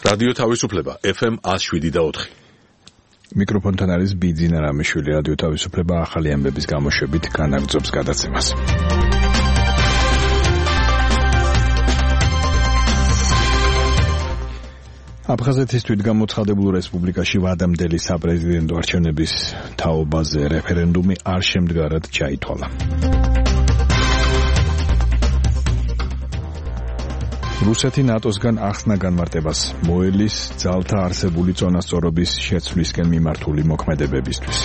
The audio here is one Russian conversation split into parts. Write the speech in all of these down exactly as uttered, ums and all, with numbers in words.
რადიო თავისუფლება ეფ ემ one oh seven და four. მიკროფონთან არის ბიძინა რამიშვილი. რადიო თავისუფლება ახალი ამბების გამოშვებით განაგრძობს გადაცემას. აფხაზეთის თვითგამოცხადებულ რესპუბლიკაში ვადამდელი საპრეზიდენტო არჩევნების თაობაზე რეფერენდუმი არ შემდგარად ჩაითვალა. რუსეთი ნატოსგან ახსნა განმარტებას მოელის ძალთა არსებული წონასწორობის შეცვლისკენ მიმართული მოქმედებებისთვის.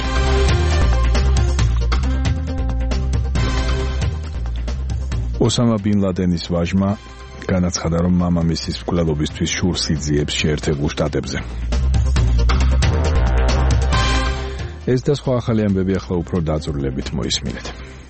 ოსამა ბინ ლადენის ვაჟმა განაცხადა, რომ მამამისის მკვლელობისთვის შურს იძიებს შეერთებულ შტატებზე. ეს და სხვა ახალი ამბები ახლა უფრო დაწვრილებით მოისმინეთ.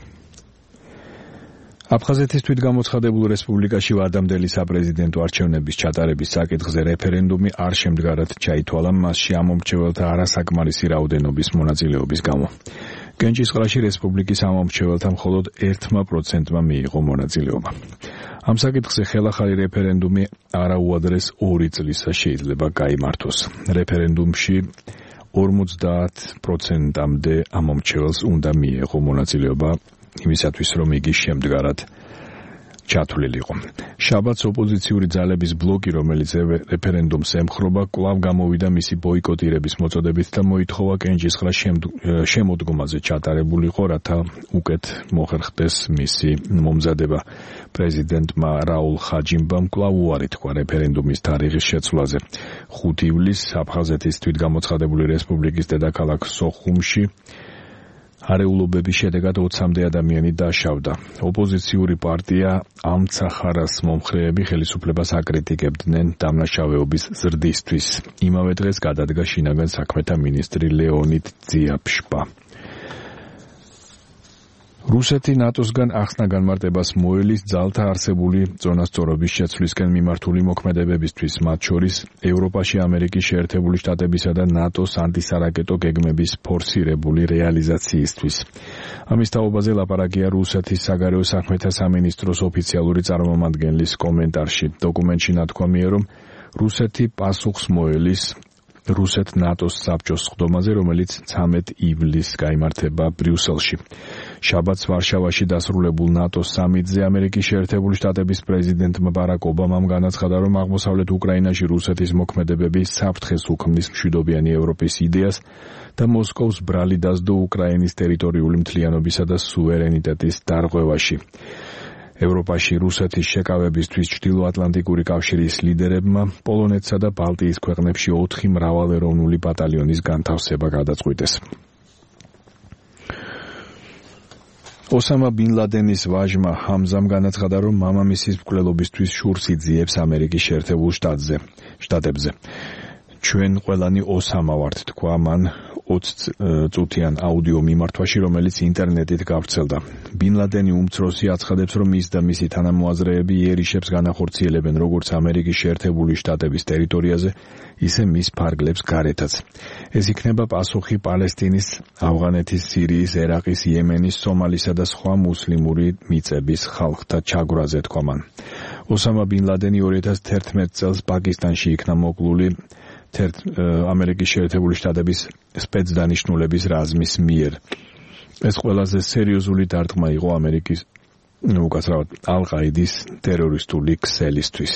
აფხაზეთის თვითგამოცხადებულ რესპუბლიკაში ვადამდელი საპრეზიდენტო არჩევნების ჩატარების საკითხზე რეფერენდუმი არ შემდგარად ჩაითვალა მასში ამომრჩეველთა არასაკმარისი რაოდენობის მონაწილეობის გამო. კენჭისყრაში რესპუბლიკის ამომრჩეველთა მხოლოდ one პროცენტმა მიიღო მონაწილეობა. ამ საკითხზე ხელახალი რეფერენდუმი არაუადრეს ორი წლისა შეიძლება გაიმართოს. რეფერენდუმში ორმოცდაათ პროცენტამდე ამომრჩეველს უნდა მიიღო მონაწილეობა იმისათვის, რომ იგი შემდგარად ჩათვლილიყო. შაბათს ოპოზიციური ძალების ბლოკი, რომელიც რეფერენდუმს ემხრობა, კვლავ გამოვიდა მისი ბოიკოტირების მოწოდებით და მოითხოვა კენჭისყრა შემოდგომაზე ჩატარებულიყო, რათა უკეთ მოხერხდეს მისი მომზადება. პრეზიდენტმა რაულ ხაჯიმბამ კვლავ უარი თქვა რეფერენდუმის თარიღის შეცვლაზე. ხუთი ივლისს აფხაზეთის თვითგამოცხადებული რესპუბლიკის დედაქალაქ სოხუმში არეულობების შედეგად ოცამდე ადამიანი დაშავდა. ოპოზიციური პარტია ამცახარას მომხრეები ხელისუფლებას აკრიტიკებდნენ დამნაშავეობის ზრდისთვის. იმავე დღეს გადადგა შინაგან საქმეთა მინისტრი ლეონიდ ძიაპშპა. რუსეთი ნატოსგან ახსნა განმარტებას მოელის ძალთა არსებული წონასწორობის შეცვლისკენ მიმართული მოქმედებებისთვის, მათ შორის ევროპაში ამერიკის შეერთებული შტატებისა და ნატოს ანტისარაკეტო გეგმების ფორსირებული რეალიზაციისთვის. ამის თაობაზე ლაპარაკია რუსეთის საგარეო საქმეთა სამინისტროს ოფიციალური წარმომადგენლის კომენტარში. დოკუმენტში ნათქვამია, რომ რუსეთი პასუხს მოელის რუსეთ-ნატოს საბჭოს სხდომაზე, რომელიც ცამეტ ივლისს გაიმართება ბრიუსელში. შაბათს ვარშავაში დასრულებულ ნატოს სამიტზე ამერიკის შეერთებული შტატების პრეზიდენტმა ბარაკ ობამამ განაცხადა, რომ აღმოსავლეთ უკრაინაში რუსეთის მოქმედებები საფრთხეს უქმნის მშვიდობიანი ევროპის იდეას და მოსკოვს ბრალი დასდო უკრაინის ტერიტორიული მთლიანობისა და სუვერენიტეტის დარღვევაში. ევროპაში რუსეთის შეკავებისთვის ჩრდილოატლანტიკური კავშირის ლიდერებმა პოლონეთსა და ბალტიის ქვეყნებში ოთხი მრავალეროვნული ბატალიონის განთავსება გადაწყვიტეს. ოსამა ბინ ლადენის ვაჟმა ჰამზამ განაცხადა, რომ მამამისის მკვლელობისთვის შურს იძიებს ამერიკის შეერთებულ შტატებზე. ჩვენ ყველანი ოსამა ვართ, თქვა მან ოცი წუთიან აუდიო მიმართვაში, რომელიც ინტერნეტით გავრცელდა. ბინ ლადენი უმცროსი აცხადებს, რომ ის და მისი თანამოაზრეები იერიშებს განახორციელებენ როგორც ამერიკის შეერთებული შტატების ტერიტორიაზე, ისე მის ფარგლებს გარეთაც. ეს იქნება პასუხი პალესტინის, ავღანეთის, სირიის, ერაყის, იემენის, სომალისა და სხვა მუსლიმური მიწების ხალხთა ჩაგვრაზე, თქვა მან. ოსამა ბინ ლადენი ორი ათას თერთმეტ წელს პაკისტანში იქნა მოკლული ამერიკის შეერთებული შტატების სპეცდანიშნულების რაზმის მიერ. ეს ყველაზე სერიოზული დარტყმა იყო ამერიკის, უკაცრავად, ალ-ყაიდის ტერორისტული ქსელისთვის.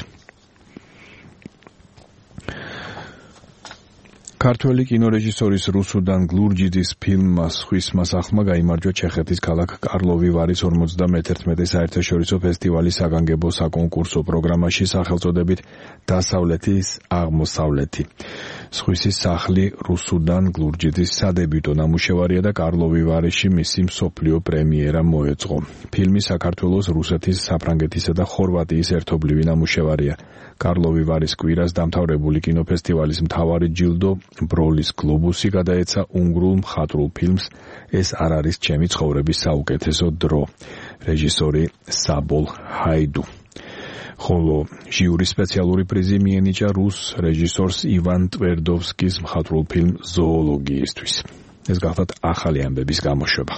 ქართველი კინორეჟისორის რუსუდან გლურჯიძის ფილმმა „სხვის მასახმა“ გაიმარჯვა ჩეხეთის ქალაქ კარლოვი ვარის ორმოცდამეთერთმეტე საერთაშორისო ფესტივალის საგანგებო საკონკურსო პროგრამაში სახელწოდებით „დასავლეთის აღმოსავლეთი“. სხვისი სახლი რუსუდან გლურჯიძის სადებიუტო ნამუშევარია და კარლოვი ვარიში მისი მსოფლიო პრემიერა მოეწყო. ფილმი საქართველოს, რუსეთის, საფრანგეთისა და ხორვატიის ერთობლივი ნამუშევარია. კარლოვი ვარის კვირას დამთავრებული კინოფესტივალის მთავარი ჯილდო ბროლის გლობუსი გადაეცა უნგრულ მხატვრულ ფილმს „ეს არ არის ჩემი ცხოვრების საუკეთესო დრო“, რეჟისორი საბოლ ჰაიდუ. ხოლო ჟიურის სპეციალური პრიზი მიენიჭა რუს რეჟისორს ივან ტვერდოვსკის მხატვრულ ფილმ „ზოოლოგიისთვის“. ეს გახლავთ ახალი ამბების გამოშვება.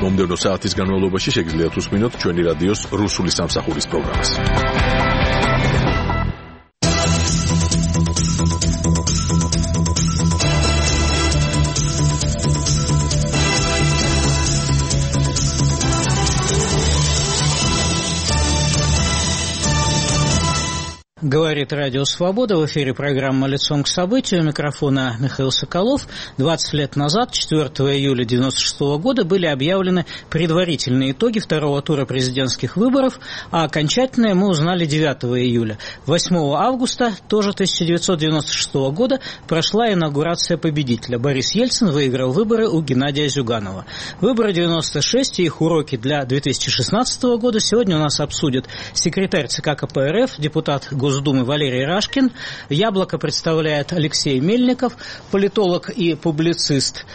მომდევნო საათის განმავლობაში შეგიძლიათ უსმინოთ ჩვენი რადიოს რუსული სამსახურის პროგრამას. Говорит Радио Свобода, в эфире программа «Лицом к событию», у микрофона Михаил Соколов. двадцать лет назад, четвёртого июля девяносто шестого года, были объявлены предварительные итоги второго тура президентских выборов, а окончательные мы узнали девятого июля. восьмого августа, тоже тысяча девятьсот девяносто шестого года, прошла инаугурация победителя. Борис Ельцин выиграл выборы у Геннадия Зюганова. Выборы девяносто шесть и их уроки для две тысячи шестнадцатого года сегодня у нас обсудит секретарь ЦК КПРФ, депутат Госдумы Думы Валерий Рашкин. Яблоко представляет Алексей Мельников, политолог и публицист.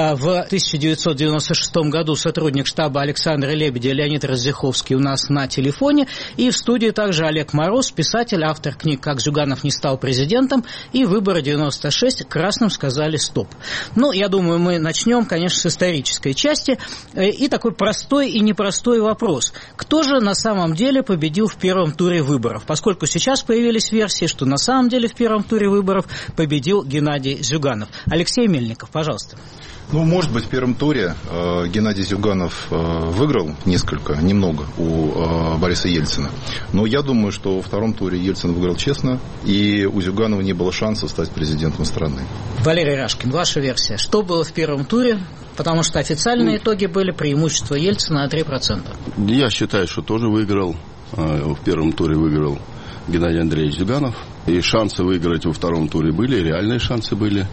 В тысяча девятьсот девяносто шестом году сотрудник штаба Александра Лебедя Леонид Радзиховский у нас на телефоне. И в студии также Олег Мороз, писатель, автор книг «Как Зюганов не стал президентом» и «Выборы девяносто шесть. Красным сказали стоп». Ну, я думаю, мы начнем, конечно, с исторической части. И такой простой и непростой вопрос. Кто же на самом деле победил в первом туре выборов? Поскольку сейчас появились Появились версии, что на самом деле в первом туре выборов победил Геннадий Зюганов. Алексей Мельников, пожалуйста. Ну, может быть, в первом туре э, Геннадий Зюганов э, выиграл несколько, немного у э, Бориса Ельцина. Но я думаю, что во втором туре Ельцин выиграл честно, и у Зюганова не было шансов стать президентом страны. Валерий Рашкин, ваша версия. Что было в первом туре? Потому что официальные итоги были преимущество Ельцина на три процента. Я считаю, что тоже выиграл. Э, в первом туре выиграл Геннадий Андреевич Зюганов. И шансы выиграть во втором туре были, реальные шансы были.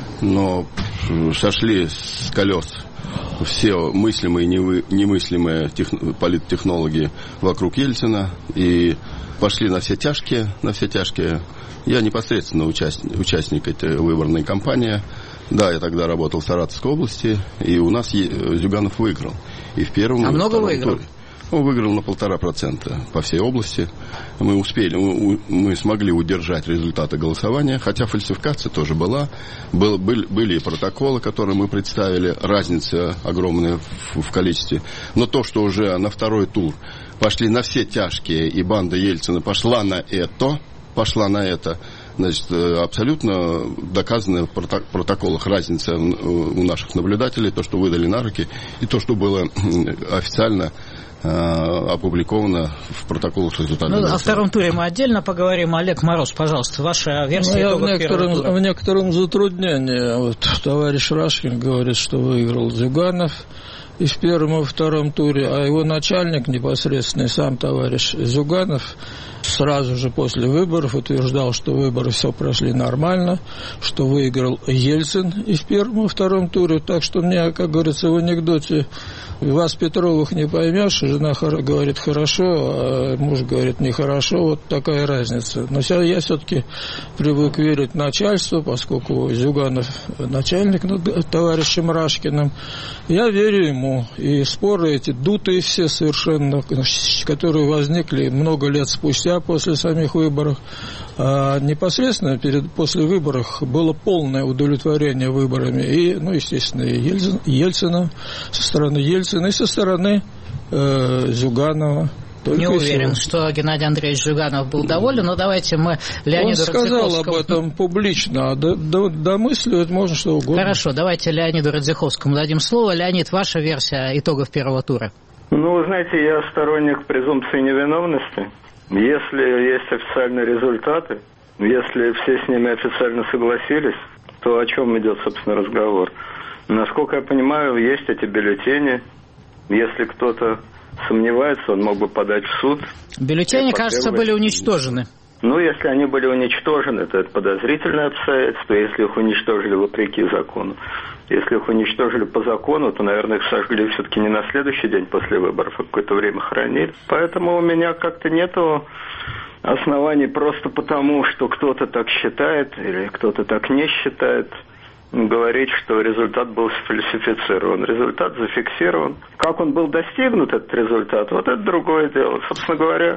Но сошли с колес все мыслимые и немыслимые политтехнологи вокруг Ельцина. И пошли на все тяжкие, на все тяжкие. Я непосредственно участник, участник этой выборной кампании. Да, я тогда работал в Саратовской области, и у нас Зюганов выиграл. И в первом, а и много выиграл? Туре. Он выиграл на полтора процента по всей области. Мы успели, мы, мы смогли удержать результаты голосования, хотя фальсификация тоже была. Был, были, были и протоколы, которые мы представили, разница огромная в, в количестве. Но то, что уже на второй тур пошли на все тяжкие, и банда Ельцина пошла на это, пошла на это, значит, абсолютно доказана в протоколах разница у наших наблюдателей, то, что выдали на руки, и то, что было официально опубликовано в протоколах результатов. Ну, о втором туре мы отдельно поговорим. Олег Мороз, пожалуйста, ваша версия ну, итогов в первого тура. В некотором затруднении. Вот товарищ Рашкин говорит, что выиграл Зюганов и в первом, и втором туре, а его начальник непосредственный, сам товарищ Зюганов, сразу же после выборов утверждал, что выборы все прошли нормально, что выиграл Ельцин и в первом, и втором туре. Так что мне, как говорится в анекдоте, вас, Петровых, не поймешь, жена говорит хорошо, а муж говорит нехорошо, вот такая разница. Но я все-таки привык верить начальству, поскольку Зюганов начальник над товарищем Рашкиным, я верю ему. И споры эти дутые все совершенно, которые возникли много лет спустя после самих выборов, а непосредственно перед, после выборов было полное удовлетворение выборами и, ну, естественно, и Ельцин, Ельцина, со стороны Ельцина и со стороны э, Зюганова. Только не уверен, всего. что Геннадий Андреевич Зюганов был доволен, но давайте мы Леониду Он сказал Радзиховскому... об этом публично, а домысливать можно что угодно. Хорошо, давайте Леониду Радзиховскому дадим слово. Леонид, ваша версия итогов первого тура? Ну, вы знаете, я сторонник презумпции невиновности. Если есть официальные результаты, если все с ними официально согласились, то о чем идет, собственно, разговор? Насколько я понимаю, есть эти бюллетени. Если кто-то сомневается, он мог бы подать в суд. Бюллетени, кажется, были уничтожены. Ну, если они были уничтожены, то это подозрительное обстоятельство, если их уничтожили вопреки закону. Если их уничтожили по закону, то, наверное, их сожгли все-таки не на следующий день после выборов, а какое-то время хранили. Поэтому у меня как-то нету оснований просто потому, что кто-то так считает или кто-то так не считает, говорить, что результат был сфальсифицирован. Результат зафиксирован. Как он был достигнут, этот результат, вот это другое дело. Собственно говоря,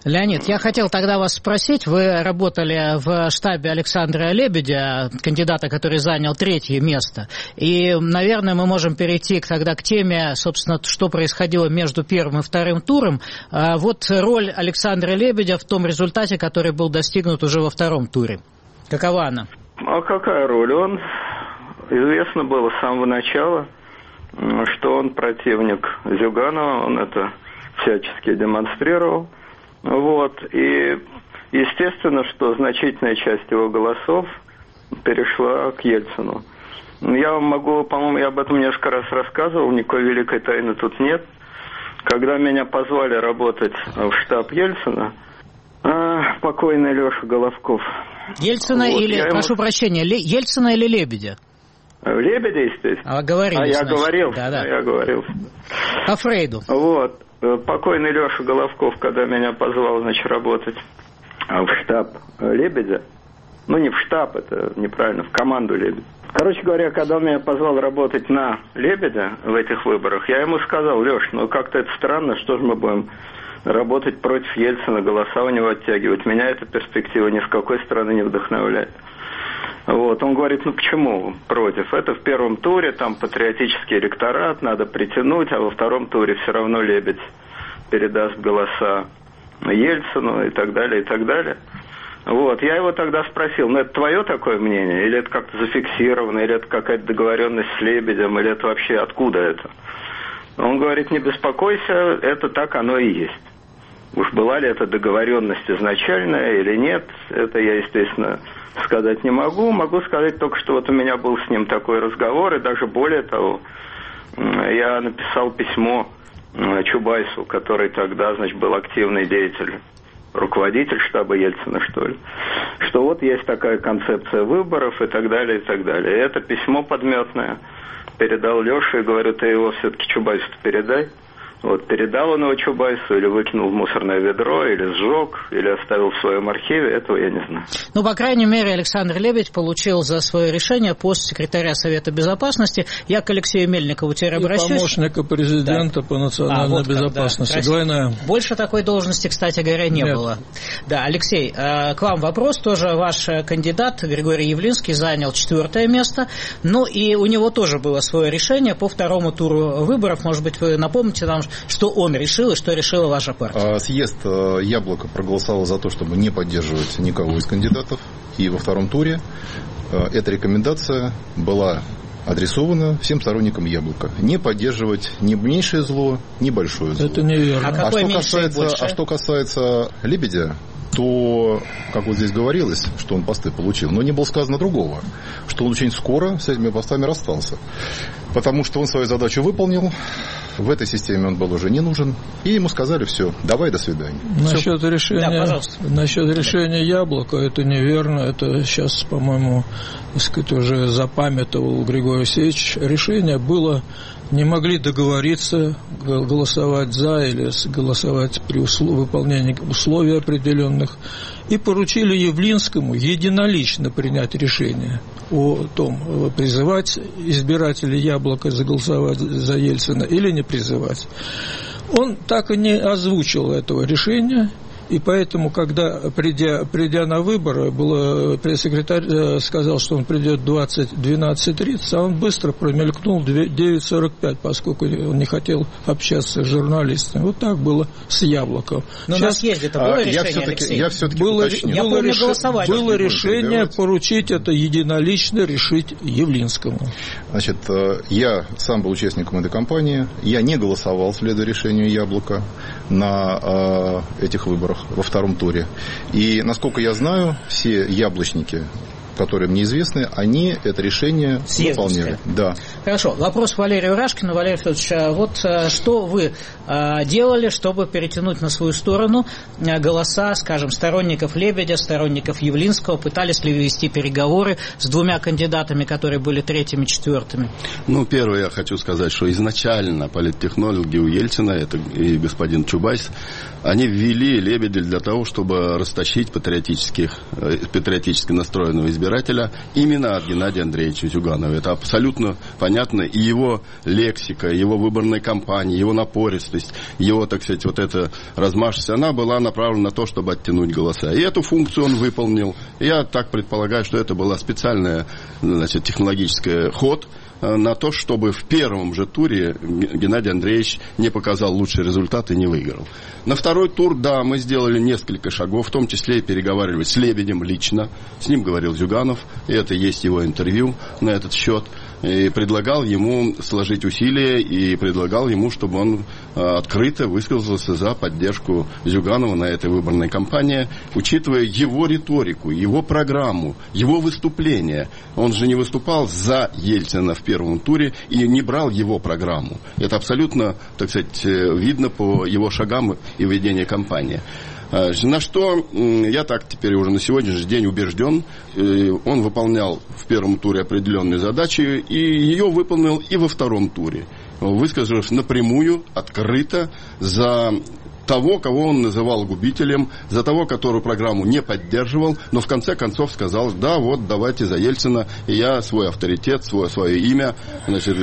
Леонид, я хотел тогда вас спросить, вы работали в штабе Александра Лебедя, кандидата, который занял третье место, и, наверное, мы можем перейти тогда к теме, собственно, что происходило между первым и вторым туром. Вот роль Александра Лебедя в том результате, который был достигнут уже во втором туре. Какова она? А какая роль? Он, известно было с самого начала, что он противник Зюганова, он это всячески демонстрировал. Вот, и естественно, что значительная часть его голосов перешла к Ельцину. Я вам могу, по-моему, я об этом несколько раз рассказывал, никакой великой тайны тут нет. Когда меня позвали работать в штаб Ельцина, а, покойный Леша Головков. Ельцина вот, или, прошу ему... прощения, Ле... Ельцина или Лебедя? Лебедя, естественно. А, говорили, а я значит. говорил, да, да. А я говорил. По Фрейду. Вот. Покойный Леша Головков, когда меня позвал, значит, работать в штаб Лебедя, ну, не в штаб, это неправильно, в команду Лебедя. Короче говоря, когда он меня позвал работать на Лебедя в этих выборах, я ему сказал: Леш, ну, как-то это странно, что же мы будем работать против Ельцина, голоса у него оттягивать. Меня эта перспектива ни с какой стороны не вдохновляет. Вот, он говорит: ну почему против? Это в первом туре, там патриотический электорат, надо притянуть, а во втором туре все равно Лебедь передаст голоса Ельцину и так далее, и так далее. Вот, я его тогда спросил: ну это твое такое мнение, или это как-то зафиксировано, или это какая-то договоренность с Лебедем, или это вообще откуда это? Он говорит: не беспокойся, это так оно и есть. Уж была ли это договоренность изначальная или нет, это я, естественно, сказать не могу. Могу сказать только, что вот у меня был с ним такой разговор, и даже более того, я написал письмо Чубайсу, который тогда, значит, был активный деятель, руководитель штаба Ельцина, что ли, что вот есть такая концепция выборов и так далее, и так далее. И это письмо подметное передал Леше и говорю: ты его все-таки Чубайсу передай. Вот, передал он его Чубайсу, или выкинул в мусорное ведро, или сжег, или оставил в своем архиве, этого я не знаю. Ну, по крайней мере, Александр Лебедь получил за свое решение пост секретаря Совета Безопасности. Я к Алексею Мельникову теперь обращусь. И помощника президента да. по национальной а, вот безопасности. Как, да, двойная. Больше такой должности, кстати говоря, не Нет. было. Да, Алексей, к вам вопрос. Тоже ваш кандидат Григорий Явлинский занял четвертое место. Ну, и у него тоже было свое решение по второму туру выборов. Может быть, вы напомните нам, что он решил и что решила ваша партия? Съезд «Яблоко» проголосовал за то, чтобы не поддерживать никого из кандидатов. И во втором туре эта рекомендация была адресована всем сторонникам «Яблока». Не поддерживать ни меньшее зло, ни большое зло. Это неверно. А, какое а, что, касается, а что касается Лебедя, то, как вот здесь говорилось, что он посты получил, но не было сказано другого, что он очень скоро с этими постами расстался. Потому что он свою задачу выполнил, в этой системе он был уже не нужен, и ему сказали: все, давай, до свидания. Насчет решения, да, насчет решения «Яблока» это неверно, это сейчас, по-моему, так сказать, уже запамятовал Григорий Алексеевич. Решение было, не могли договориться, голосовать за или голосовать при услов... выполнении условий определенных, и поручили Явлинскому единолично принять решение о том, призывать избирателей «Яблока» заголосовать за Ельцина или не призывать. Он так и не озвучил этого решения. И поэтому, когда, придя, придя на выборы, было, пресс-секретарь сказал, что он придет в двенадцать тридцать, а он быстро промелькнул в девять сорок пять, поскольку он не хотел общаться с журналистами. Вот так было с «Яблоком». Но Сейчас, на съезде-то было а, решение, я Алексей? Я все-таки было, уточню. было, помню, реш... было решение поручить это единолично решить Явлинскому. Значит, я сам был участником этой кампании. Я не голосовал, следуя решению «Яблока», на э, этих выборах во втором туре. И, насколько я знаю, все яблочники, которые мне известны, они это решение выполнили. Да. Хорошо. Вопрос Валерию Рашкину. Валерий Федорович, вот что вы делали, чтобы перетянуть на свою сторону голоса, скажем, сторонников Лебедя, сторонников Явлинского? Пытались ли вести переговоры с двумя кандидатами, которые были третьими, четвертыми? Ну, первое, я хочу сказать, что изначально политтехнологи у Ельцина, это и господин Чубайс, они ввели Лебедя для того, чтобы растащить патриотических, патриотически настроенного избирателя избирателя именно от Геннадия Андреевича Зюганова. Это абсолютно понятно. И его лексика, его выборная кампания, его напористость, его, так сказать, вот эта размашистость, она была направлена на то, чтобы оттянуть голоса. И эту функцию он выполнил. Я так предполагаю, что это была специальная, значит, технологическая ход на то, чтобы в первом же туре Геннадий Андреевич не показал лучший результат и не выиграл. На второй тур, да, мы сделали несколько шагов, в том числе и переговаривали с Лебедем лично. С ним говорил Зюганов, и это есть его интервью на этот счет. И предлагал ему сложить усилия, и предлагал ему, чтобы он открыто высказался за поддержку Зюганова на этой выборной кампании, учитывая его риторику, его программу, его выступления. Он же не выступал за Ельцина в первом туре и не брал его программу. Это абсолютно, так сказать, видно по его шагам и ведению кампании. На что я так теперь уже на сегодняшний день убежден, он выполнял в первом туре определенные задачи, и ее выполнил и во втором туре, высказав напрямую, открыто за того, кого он называл губителем, за того, которую программу не поддерживал, но в конце концов сказал: да, вот давайте за Ельцина, и я свой авторитет, свое, свое имя, значит,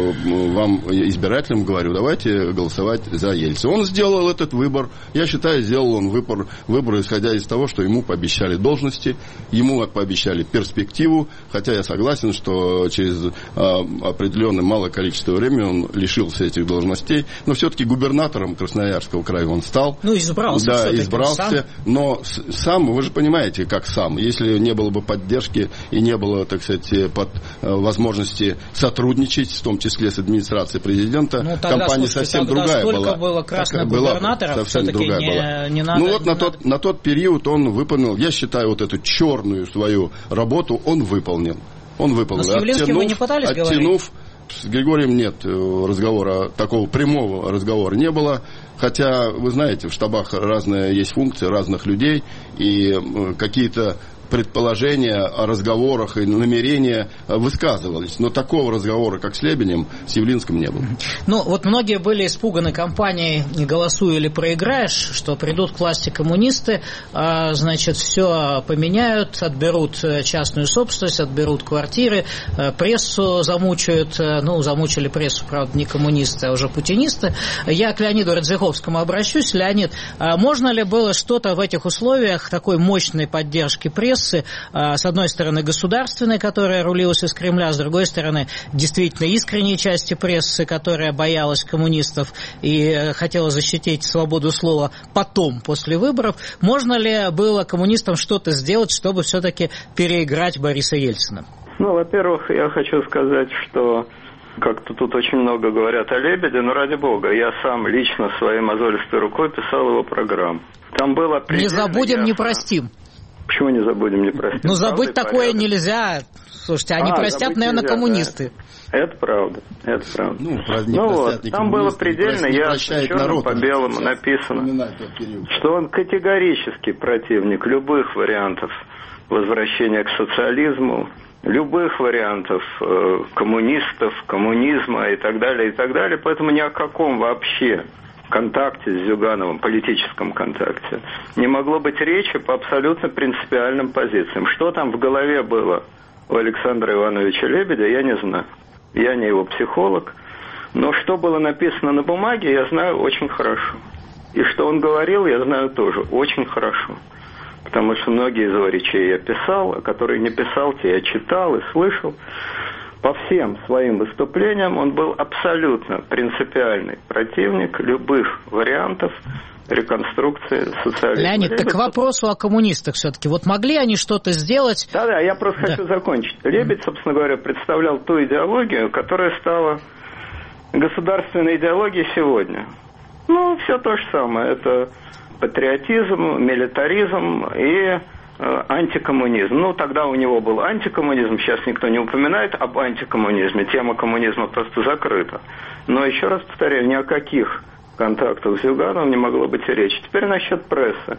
вам, избирателям, говорю, давайте голосовать за Ельцина. Он сделал этот выбор. Я считаю, сделал он выбор, выбор исходя из того, что ему пообещали должности, ему пообещали перспективу, хотя я согласен, что через а, определенное малое количество времени он лишился этих должностей, но все-таки губернатором Красноярского края он стал. Ну, избрался. Да, избрался. Сам. Но сам, вы же понимаете, как сам. Если не было бы поддержки и не было, так сказать, под, возможности сотрудничать, в том числе с администрацией президента, ну, тогда, компания слушайте, совсем другая была. Столько было красных губернаторов, совсем другая не, была. Не надо, ну вот не на, надо. Тот, на тот период он выполнил, я считаю, вот эту черную свою работу он выполнил. Он выполнил. Но с Явлинским оттянув, вы не пытались оттянув, говорить? С Григорием нет разговора, такого прямого разговора не было. Хотя, вы знаете, в штабах разные есть функции разных людей, и какие-то предположения о разговорах и намерения высказывались. Но такого разговора, как с Лебедем, с Явлинским не было. Ну, вот многие были испуганы кампанией «Голосуй или проиграешь», что придут к власти коммунисты, значит, все поменяют, отберут частную собственность, отберут квартиры, прессу замучают. Ну, замучили прессу, правда, не коммунисты, а уже путинисты. Я к Леониду Радзиховскому обращусь. Леонид, можно ли было что-то в этих условиях такой мощной поддержки прессы, с одной стороны государственной, которая рулилась из Кремля, с другой стороны действительно искренней части прессы, которая боялась коммунистов и хотела защитить свободу слова потом, после выборов. Можно ли было коммунистам что-то сделать, чтобы все-таки переиграть Бориса Ельцина? Ну, во-первых, я хочу сказать, что как-то тут очень много говорят о Лебеде, но ради бога, я сам лично своей мозолистой рукой писал его программу. Там было не забудем, ясно. Не простим. Почему не забудем, не простим? Ну, забыть такое порядок. Нельзя. Слушайте, они а, простят, наверное, нельзя, коммунисты. Да. Это правда, это правда. Ну, ну вот, там было предельно ясно, черным по белому написано, что он категорический противник любых вариантов возвращения к социализму, любых вариантов э, коммунистов, коммунизма и так далее, и так далее. Поэтому ни о каком вообще контакте с Зюгановым, политическом контакте, не могло быть речи по абсолютно принципиальным позициям. Что там в голове было у Александра Ивановича Лебедя, я не знаю. Я не его психолог. Но что было написано на бумаге, я знаю очень хорошо. И что он говорил, я знаю тоже очень хорошо. Потому что многие из его речей я писал, а которые не писал, те я читал и слышал. По всем своим выступлениям он был абсолютно принципиальный противник любых вариантов реконструкции социализма. Леонид, Лебедь... так к вопросу о коммунистах все-таки. Вот могли они что-то сделать? Да-да, я просто да. хочу закончить. Лебедь, собственно говоря, представлял ту идеологию, которая стала государственной идеологией сегодня. Ну, все то же самое. Это патриотизм, милитаризм и... антикоммунизм. Ну, тогда у него был антикоммунизм, сейчас никто не упоминает об антикоммунизме, тема коммунизма просто закрыта. Но, еще раз повторяю, ни о каких контактах с Зюгановым не могло быть и речи. Теперь насчет прессы.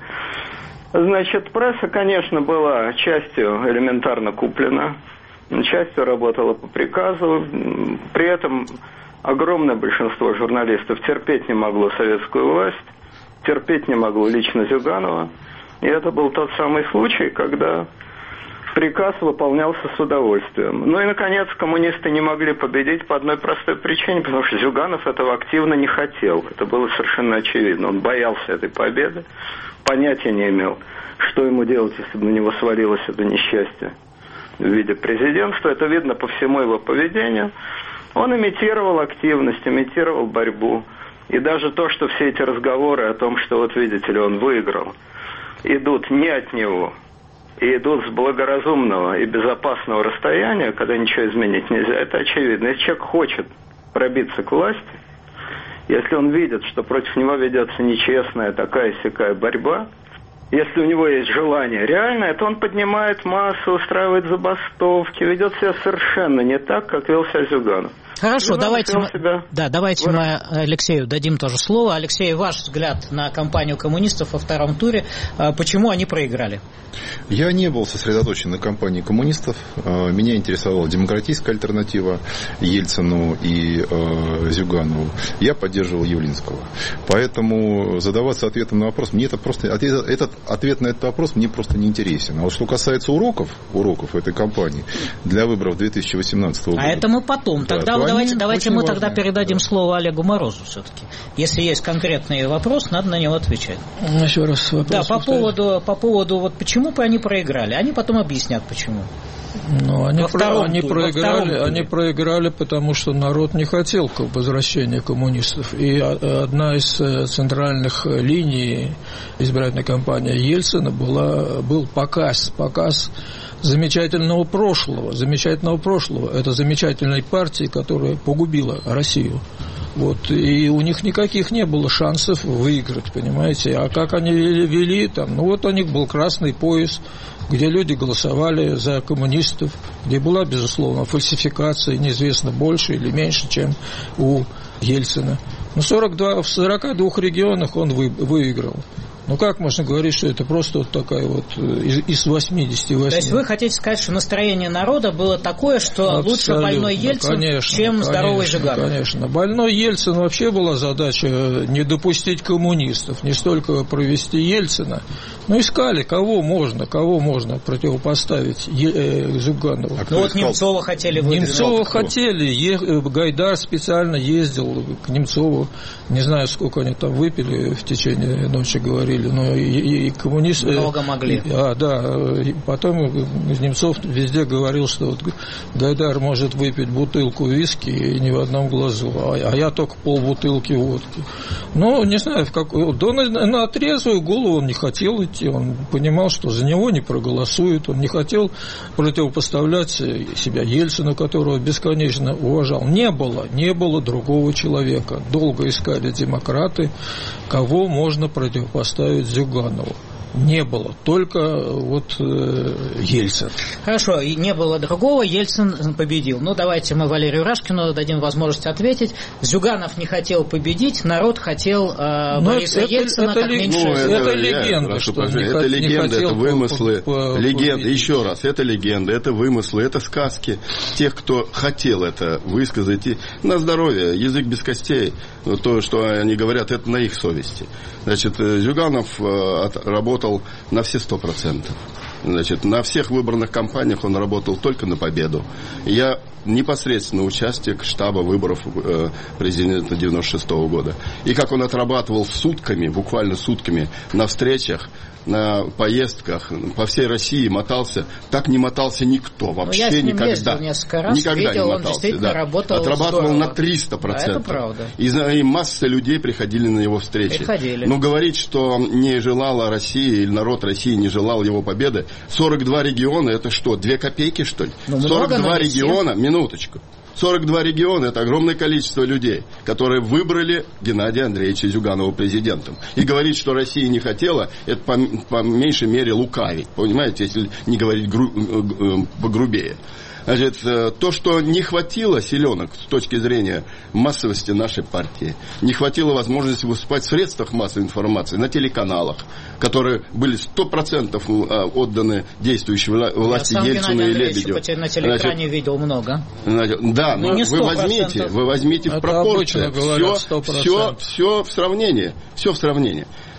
Значит, пресса, конечно, была частью элементарно куплена, частью работала по приказу, при этом огромное большинство журналистов терпеть не могло советскую власть, терпеть не могло лично Зюганова. И это был тот самый случай, когда приказ выполнялся с удовольствием. Ну и, наконец, коммунисты не могли победить по одной простой причине, потому что Зюганов этого активно не хотел. Это было совершенно очевидно. Он боялся этой победы, понятия не имел, что ему делать, если бы на него свалилось это несчастье в виде президентства. Это видно по всему его поведению. Он имитировал активность, имитировал борьбу. И даже то, что все эти разговоры о том, что, вот видите ли, он выиграл, идут не от него, и идут с благоразумного и безопасного расстояния, когда ничего изменить нельзя, это очевидно. Если человек хочет пробиться к власти, если он видит, что против него ведется нечестная такая-сякая борьба, если у него есть желание реальное, то он поднимает массу, устраивает забастовки, ведет себя совершенно не так, как вел себя Зюганов. Хорошо, Зюганов давайте, мы, себя... да, давайте мы Алексею дадим тоже слово. Алексей, ваш взгляд на кампанию коммунистов во втором туре, почему они проиграли? Я не был сосредоточен на кампании коммунистов. Меня интересовала демократическая альтернатива Ельцину и э, Зюганову. Я поддерживал Явлинского. Поэтому задаваться ответом на вопрос, мне это просто, ответ, этот ответ на этот вопрос мне просто не интересен. А вот что касается уроков, уроков этой кампании для выборов две тысячи восемнадцатого года. А это мы потом. Тогда да, давайте, давайте мы важные. тогда передадим да. слово Олегу Морозу все-таки. Если есть конкретный вопрос, надо на него отвечать. Еще раз вопрос. Да, по поводу, по поводу вот почему они проиграли. Они потом объяснят, почему. Ну, они, про, они, туре, проиграли, они проиграли, потому что народ не хотел возвращения коммунистов. И одна из центральных линий избирательной кампании Ельцина была, был показ, показ замечательного прошлого, замечательного прошлого. Это замечательной партии, которая погубила Россию. Вот, и у них никаких не было шансов выиграть, понимаете. А как они вели, вели там, ну вот у них был красный пояс, где люди голосовали за коммунистов, где была, безусловно, фальсификация, неизвестно больше или меньше, чем у Ельцина. Но сорок два, в сорока двух регионах он вы, выиграл. Ну, как можно говорить, что это просто вот такая вот из, из восьмидесяти восьми? То есть вы хотите сказать, что настроение народа было такое, что абсолютно, лучше больной Ельцин, конечно, чем конечно, здоровый Зюганов? Конечно. Больной Ельцин вообще была задача не допустить коммунистов, не столько провести Ельцина, но искали, кого можно, кого можно противопоставить е- Зюганову. А ну вот Немцова хотели выдвинуть. Немцова хотели, е- Гайдар специально ездил к Немцову, не знаю, сколько они там выпили в течение ночи, говорили. Но и, и коммунисты... Много могли. А, да. И потом Немцов везде говорил, что вот Гайдар может выпить бутылку виски и ни в одном глазу, а, а я только полбутылки водки. Ну, не знаю, в какой... Да на, на трезвую голову он не хотел идти, он понимал, что за него не проголосуют, он не хотел противопоставлять себя Ельцину, которого бесконечно уважал. Не было, не было другого человека. Долго искали демократы, кого можно противопоставить Зюганову. Не было, только вот э, Ельцин. Хорошо, и не было другого, Ельцин победил. Ну, давайте мы Валерию Рашкину дадим возможность ответить. Зюганов не хотел победить, народ хотел э, Бориса это, Ельцина это, как это, меньше. Ну, это, это я, легенда, что прошу, не, это не легенда, это вымыслы, по, по, легенда, еще раз, это легенда, это вымыслы, это сказки тех, кто хотел это высказать. И на здоровье, язык без костей, то, что они говорят, это на их совести. Значит, Зюганов работал на все сто процентов. Значит, на всех выборных кампаниях он работал только на победу. Я непосредственно участник штаба выборов э, президента девяносто шестого года. И как он отрабатывал сутками, буквально сутками, на встречах, на поездках по всей России мотался, так не мотался никто вообще. Я с ним никогда. Ездил несколько раз, никогда видел, не он мотался. действительно Да. работал Отрабатывал здорово. на триста процентов. Да, это правда. И, и масса людей приходили на его встречи. Приходили. Но говорить, что не желала Россия или народ России не желал его победы, сорок два региона, это что, две копейки, что ли? Ну, сорок два много, региона, минуточку. сорок два региона – это огромное количество людей, которые выбрали Геннадия Андреевича Зюганова президентом. И говорить, что Россия не хотела, это по, по меньшей мере лукавить, понимаете, если не говорить гру, погрубее. Значит, то, что не хватило силенок с точки зрения массовости нашей партии, не хватило возможности выступать в средствах массовой информации, на телеканалах, которые были сто процентов отданы действующей власти Ельцина и Лебедеву. Я на телеэкране значит, видел много. Значит, да, но вы возьмите, вы возьмите в пропорции. Все, все, все в сравнении. Все в сравнении.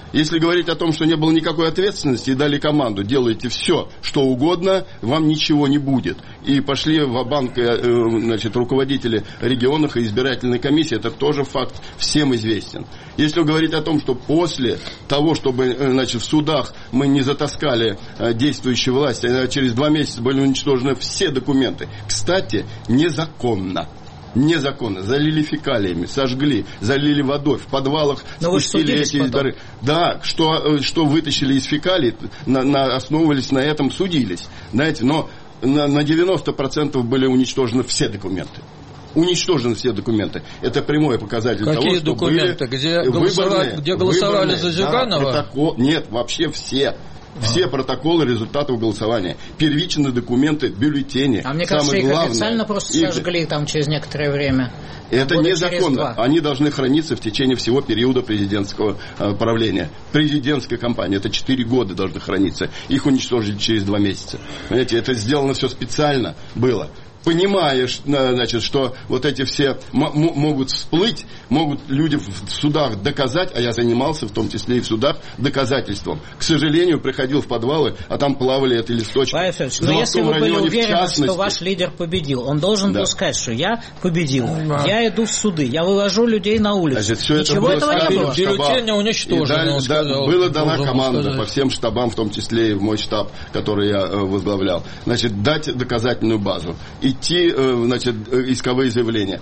Если говорить о том, что не было никакой ответственности и дали команду, делайте все, что угодно, вам ничего не будет. И пошли в банк значит, руководители регионов и избирательной комиссии, это тоже факт всем известен. Если говорить о том, что после того, чтобы значит, в судах мы не затаскали действующие власти, через два месяца были уничтожены все документы, кстати, незаконно. Незаконно. Залили фекалиями, сожгли, залили водой, в подвалах спустили эти дары. Да, что, что вытащили из фекалий, на, на, основывались на этом, судились. Знаете, но на, на девяносто процентов были уничтожены все документы. Уничтожены все документы. Это прямой показатель Какие того, что документы? были Где выборные, голосовали, где голосовали выборные, за Зюганова? Да, протокол, нет, вообще все. Все протоколы результатов голосования, первичные документы, бюллетени. А мне кажется, самое их главное, официально просто их... сожгли там через некоторое время. Это незаконно. Они должны храниться в течение всего периода президентского э, правления. Президентская кампания. Это четыре года должны храниться. Их уничтожили через два месяца. Понимаете, это сделано все специально было. Понимаешь, значит, что вот эти все м- могут всплыть, могут люди в судах доказать, а я занимался в том числе и в судах доказательством. К сожалению, приходил в подвалы, а там плавали эти листочки. Павел Федорович, но если вы были уверены, что ваш лидер победил, он должен да. был сказать, что я победил, да. я иду в суды, я вывожу людей на улицу. Значит, все Ничего это этого не было. Бюллетени уничтожены. Да, да, была дана команда сказать. По всем штабам, в том числе и в мой штаб, который я э, возглавлял. Значит, дать доказательную базу. Идти, значит, исковые заявления,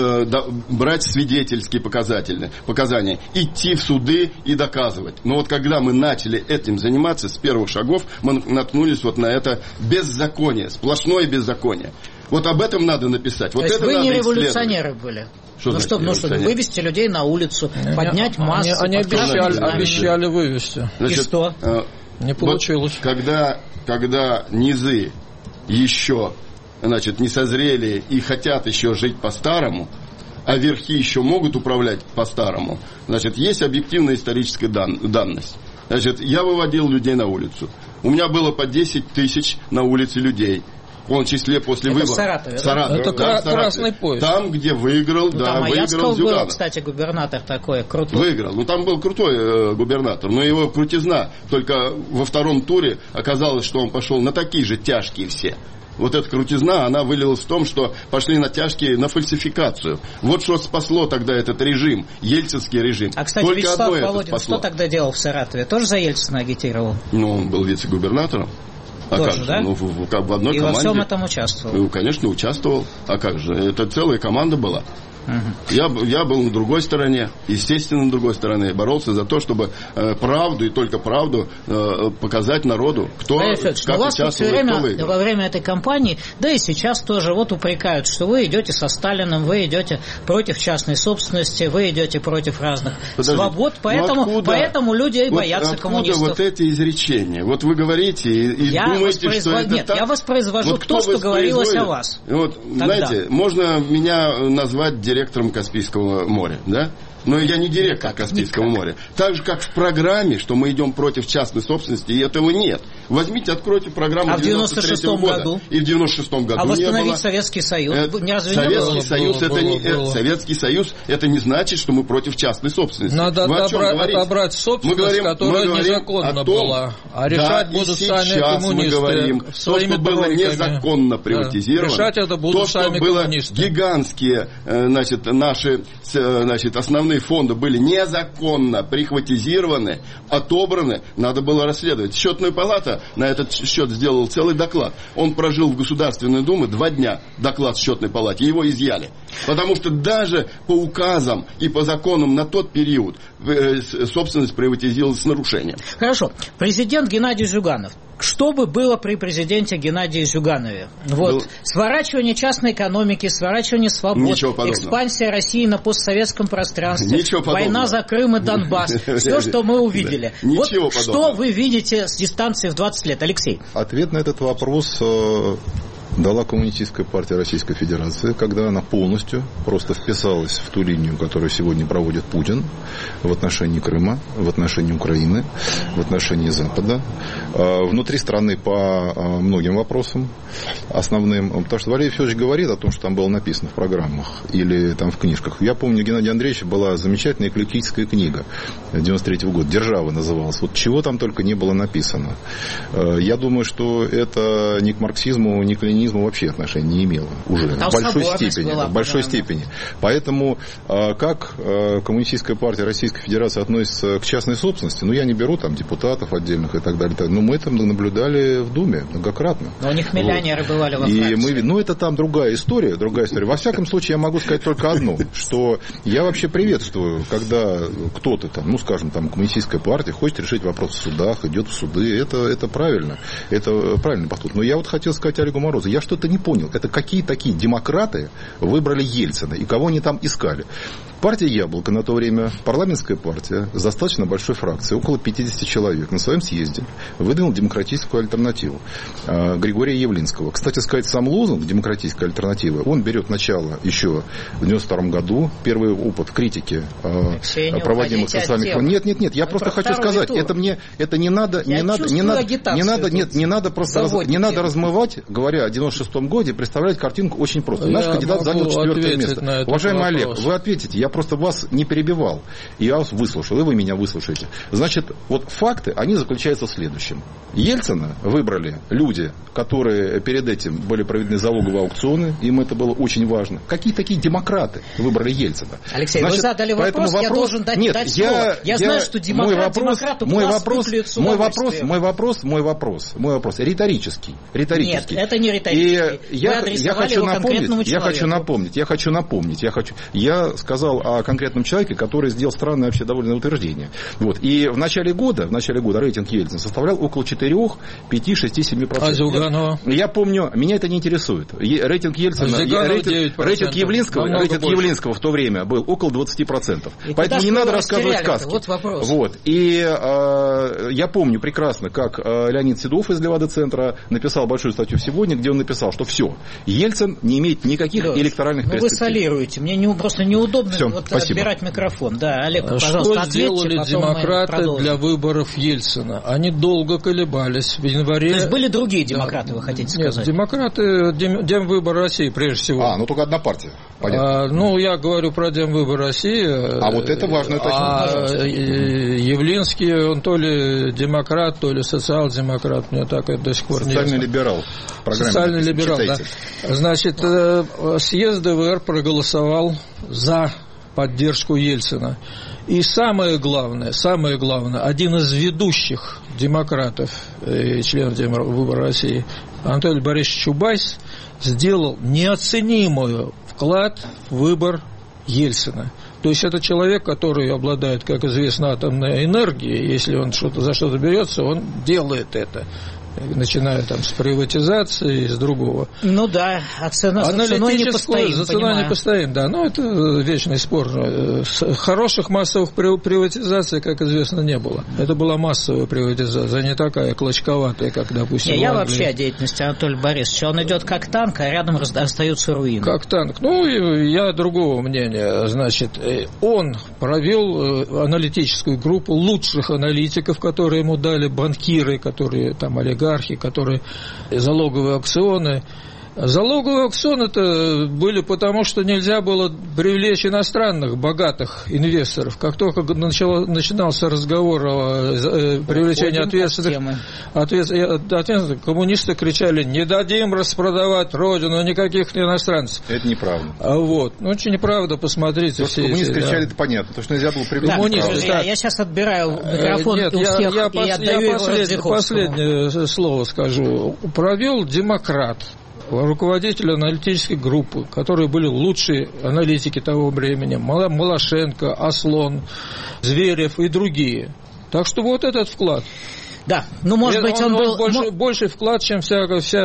брать свидетельские показатели, показания, идти в суды и доказывать. Но вот когда мы начали этим заниматься, с первых шагов мы наткнулись вот на это беззаконие, сплошное беззаконие. Вот об этом надо написать. Вот То есть это вы надо не революционеры исследовать. были? Что ну, что, ну что, вывести людей на улицу, они, поднять массу. Они, они обещали, обещали вывести. Значит, и что? Э, не получилось. Вот, когда, когда низы еще значит, не созрели и хотят еще жить по-старому, а верхи еще могут управлять по-старому, значит, есть объективная историческая дан- данность. Значит, я выводил людей на улицу. У меня было по десять тысяч на улице людей. В том числе после это выборов. В Саратове, Саратов, это да, кра- красный пояс. Там, где выиграл, ну, да, там выиграл Зюганов. Был, кстати, губернатор такой, крутой. Выиграл. Ну, там был крутой э, губернатор, но его крутизна. Только во втором туре оказалось, что он пошел на такие же тяжкие все. Вот эта крутизна, она вылилась в том, что пошли на тяжкие, на фальсификацию. Вот что спасло тогда этот режим, ельцинский режим. А, кстати, Только Вячеслав одно Володин что тогда делал в Саратове? Тоже за Ельцина агитировал? Ну, он был вице-губернатором. А Тоже, как же? Да? Ну, в, в, в одной И команде. во всем этом участвовал? Ну, конечно, участвовал. А как же? Это целая команда была. Угу. Я, я был на другой стороне, естественно, на другой стороне. Боролся за то, чтобы э, правду и только правду э, показать народу, кто Федорович, как у вас участвовал, все время, кто выиграл. во время этой кампании, да и сейчас тоже, вот упрекают, что вы идете со Сталиным, вы идете против частной собственности, вы идете против разных Подождите, свобод, поэтому, ну поэтому люди вот боятся откуда коммунистов. Вот эти изречения? Вот вы говорите и, и я думаете, что это Нет, так? я воспроизвожу вот то, что говорилось о вас. Вот, знаете, можно меня назвать директором Каспийского моря, да? Но я не директор никак, Каспийского никак. моря. Так же, как в программе, что мы идем против частной собственности, и этого нет. Возьмите, откройте программу а девяносто шестом году? И в девяносто шестом году а восстановить не было. Советский Союз? Это, не разве Советский, не было? Союз было, это было, не, было. Советский Союз это не значит, что мы против частной собственности. Надо отобрать, отобрать собственность, мы говорим, мы которая говорим незаконно том, была. А решать да, будут и сами коммунисты. Мы говорим, то, что было незаконно приватизировано, да. решать это будут то, что сами было коммунисты. Гигантские, значит, наши значит, основные фонды были незаконно прихватизированы, отобраны, надо было расследовать. Счетная палата на этот счет сделала целый доклад. Он прожил в Государственной Думе два дня, доклад в счетной палате, его изъяли. Потому что даже по указам и по законам на тот период собственность приватизировалась с нарушением. Хорошо. Президент Геннадий Зюганов. Что бы было при президенте Геннадии Зюганове? Вот. Был... Сворачивание частной экономики, сворачивание свобод, экспансия России на постсоветском пространстве, война за Крым и Донбасс. Все, что мы увидели. Вот что вы видите с дистанции в двадцать лет, Алексей? Ответ на этот вопрос дала Коммунистическая партия Российской Федерации, когда она полностью просто вписалась в ту линию, которую сегодня проводит Путин в отношении Крыма, в отношении Украины, в отношении Запада, внутри страны по многим вопросам основным. Потому что Валерий Федорович говорит о том, что там было написано в программах или там в книжках. Я помню, Геннадий Андреевич была замечательная эклектическая книга девяносто третьего года, «Держава» называлась. Вот чего там только не было написано. Я думаю, что это ни к марксизму, ни к ленинизму вообще отношения не имело уже. Там в большой степени. Была, в большой степени. Поэтому как Коммунистическая партия Российской Федерации относится к частной собственности, ну, я не беру там депутатов отдельных и так далее, но мы это наблюдали в Думе многократно. Но у них миллионеры вот. Бывали во Франции. И мы, ну, это там другая история, другая история. Во всяком случае, я могу сказать только одно, что я вообще приветствую, когда кто-то там, ну, скажем, там, Коммунистическая партия хочет решить вопрос в судах, идет в суды, это, это правильно, это правильный подход. Но я вот хотел сказать Олегу Морозу, я что-то не понял, это какие такие демократы выбрали Ельцина и кого они там искали? Партия «Яблоко» на то время, парламентская партия с достаточно большой фракцией, около пятьдесят человек, на своем съезде выдвинул демократическую альтернативу Григория Явлинского. Кстати сказать, сам лозунг «демократическая альтернатива», он берет начало еще в девяносто втором году, первый опыт критики Алексей, проводимых социальных... Нет, нет, нет, я просто хочу сказать, тур. это мне, это не надо, не надо, не надо, не надо, нет, не надо просто, раз, не надо размывать, говоря о девяносто шестом годе, представлять картинку очень просто. Наш я кандидат занял четвертое место. Уважаемый Олег, вы ответите, я просто вас не перебивал. Я вас выслушал, и вы меня выслушаете. Значит, вот факты, они заключаются в следующем. Ельцина выбрали люди, которые перед этим были проведены залоговые аукционы, им это было очень важно. Какие такие демократы выбрали Ельцина? Алексей, Значит, вы задали вопрос, вопрос, я должен дать, нет, дать я, слово. Я, я знаю, что демократ, мой вопрос, демократу мой вопрос, мой вопрос, мой вопрос, мой вопрос, мой вопрос, риторический, риторический. Нет, это не риторический. И я, я хочу напомнить, я хочу напомнить, я хочу напомнить, я хочу, я сказал о конкретном человеке, который сделал странное вообще довольно утверждение. Вот. И в начале года, в начале года рейтинг Ельцина составлял около четыре, пять, шесть, семь процентов. А Зюганова? Я помню, меня это не интересует. Рейтинг Ельцина, а рейтинг, рейтинг Явлинского, рейтинг Явлинского в то время был около двадцать процентов. И Поэтому не надо рассказывать сказки. Вот вопрос. Вот. И э, я помню прекрасно, как э, Леонид Седов из Левада-центра написал большую статью в «Сегодня», где он написал, что все, Ельцин не имеет никаких Леш, электоральных ну перспектив. Вы солируете. Мне не, просто неудобно все, вот отбирать микрофон. Да, Олег, что пожалуйста, сделали ответьте, демократы для выборов Ельцина? Они долго колебались. В январе... То есть были другие демократы, да. Вы хотите Нет, сказать? демократы, дем, Демвыбор России, прежде всего. А, ну только одна партия. Понятно. А, ну, я говорю про Демвыбор России. А вот это важно. Это а Явлинский, он то ли демократ, то ли социал-демократ. Мне так это до сих пор не ясно. Социальный либерал. Социальный либерал, Читайте. Да. Значит, съезд ДВР проголосовал за поддержку Ельцина. И самое главное, самое главное, один из ведущих демократов, членов Демвыбора России, Анатолий Борисович Чубайс, сделал неоценимый вклад в выбор Ельцина. То есть это человек, который обладает, как известно, атомной энергией. Если он что-то, за что-то берется, он делает это. Начиная там с приватизации и с другого. Ну да, а цена за ценой не постоим, за ценой не постоим, да. Но это вечный спор. Хороших массовых приватизаций, как известно, не было. Это была массовая приватизация, не такая клочковатая, как, допустим, не, я вообще о деятельности Анатолия Борисовича. Он идет как танк, а рядом остаются руины. Как танк. Ну, я другого мнения. Значит, он провел аналитическую группу лучших аналитиков, которые ему дали банкиры, которые там олигархи, которые залоговые аукционы. Залоговые аукционы-то были потому, что нельзя было привлечь иностранных богатых инвесторов. Как только начало, начинался разговор о э, привлечении ответственных, ответственных, коммунисты кричали: не дадим распродавать родину, никаких иностранцев. Это неправда. А вот. Ну, очень неправда, посмотрите. То, что коммунисты кричали, да. Это понятно, то, что нельзя было привлечь. Коммунисты, да. Я сейчас отбираю микрофон Нет, у всех я, я, и отдаю я послед, последнее слово скажу. Провел демократ, руководители аналитической группы, которые были лучшие аналитики того времени, Малашенко, Аслон, Зверев и другие. Так что вот этот вклад. Да, ну, может быть, он, он был... Больше, больше вклад, чем вся, вся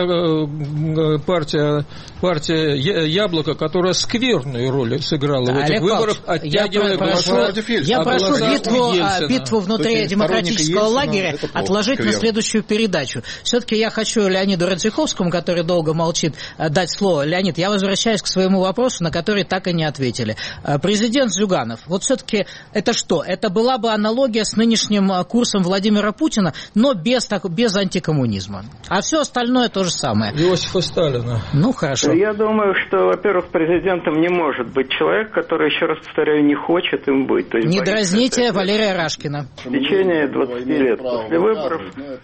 партия, партия Яблоко, которая скверную роль сыграла в этих Олег выборах, Павлович, оттягивая голоса. Я прошу битву, битву внутри демократического лагеря отложить на следующую передачу. Все-таки я хочу Леониду Радзиховскому, который долго молчит, дать слово. Леонид, я возвращаюсь к своему вопросу, на который так и не ответили. Президент Зюганов, вот все-таки это что? Это была бы аналогия с нынешним курсом Владимира Путина, но без, так, без антикоммунизма. А все остальное то же самое. Иосифа Сталина. Ну, хорошо. Я думаю, что, во-первых, президентом не может быть человек, который, еще раз повторяю, не хочет им быть. То есть не дразните это... Валерия Рашкина. В течение двадцати лет после выборов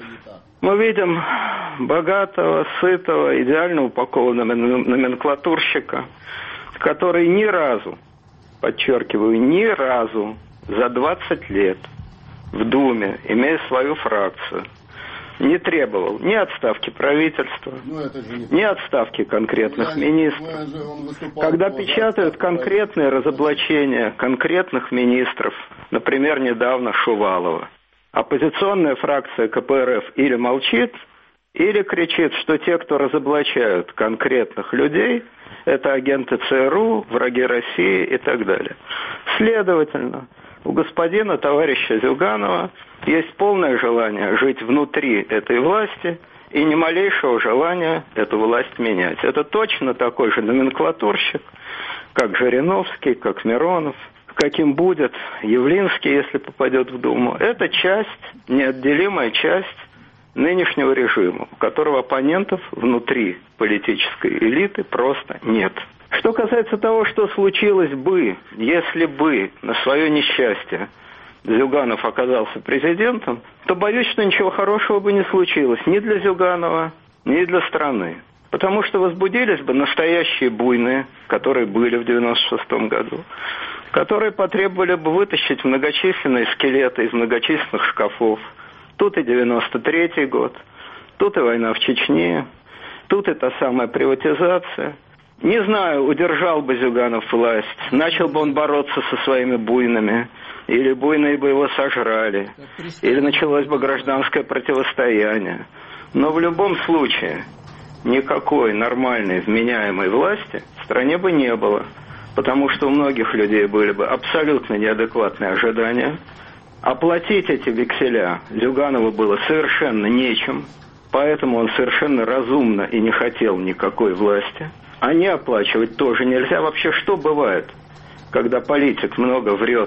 мы видим богатого, сытого, идеально упакованного номенклатурщика, который ни разу, подчеркиваю, ни разу за двадцать лет в Думе, имея свою фракцию, не требовал ни отставки правительства, ни отставки конкретных министров. Когда печатают конкретные разоблачения конкретных министров, например, недавно Шувалова, оппозиционная фракция ка пэ эр эф или молчит, или кричит, что те, кто разоблачают конкретных людей, это агенты цэ эр у, враги России и так далее. Следовательно, у господина товарища Зюганова есть полное желание жить внутри этой власти и ни малейшего желания эту власть менять. Это точно такой же номенклатурщик, как Жириновский, как Миронов, каким будет Явлинский, если попадет в Думу. Это часть, неотделимая часть нынешнего режима, у которого оппонентов внутри политической элиты просто нет. Что касается того, что случилось бы, если бы на свое несчастье Зюганов оказался президентом, то боюсь, что ничего хорошего бы не случилось ни для Зюганова, ни для страны. Потому что возбудились бы настоящие буйные, которые были в девяносто шестом году, которые потребовали бы вытащить многочисленные скелеты из многочисленных шкафов. Тут и девяносто третий год, тут и война в Чечне, тут и та самая приватизация. Не знаю, удержал бы Зюганов власть, начал бы он бороться со своими буйными, или буйные бы его сожрали, или началось бы гражданское противостояние. Но в любом случае никакой нормальной, вменяемой власти в стране бы не было, потому что у многих людей были бы абсолютно неадекватные ожидания. Оплатить эти векселя Зюганову было совершенно нечем, поэтому он совершенно разумно и не хотел никакой власти. А не оплачивать тоже нельзя. Вообще, что бывает, когда политик много врет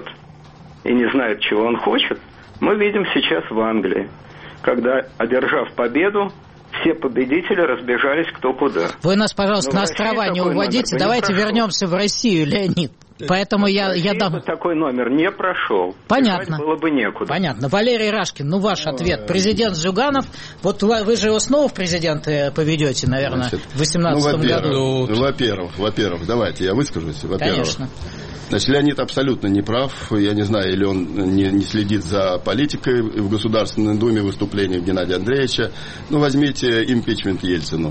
и не знает, чего он хочет? Мы видим сейчас в Англии, когда, одержав победу, все победители разбежались кто куда. Вы нас, пожалуйста, но на острова не уводите. Давайте вернемся в Россию, Леонид. Поэтому я, я дам... Такой номер не прошел. Понятно. Было бы некуда. Понятно. Валерий Рашкин, ну ваш ответ. Президент Зюганов, вот вы же его снова в президенты поведете, наверное, Значит, в восемнадцатом ну, году. Ну, во-первых, во-первых, давайте я выскажусь. Во-первых, Конечно. Значит, Леонид абсолютно не прав. Я не знаю, или он не, не следит за политикой в Государственной Думе, выступлением Геннадия Андреевича. Ну, возьмите импичмент Ельцину.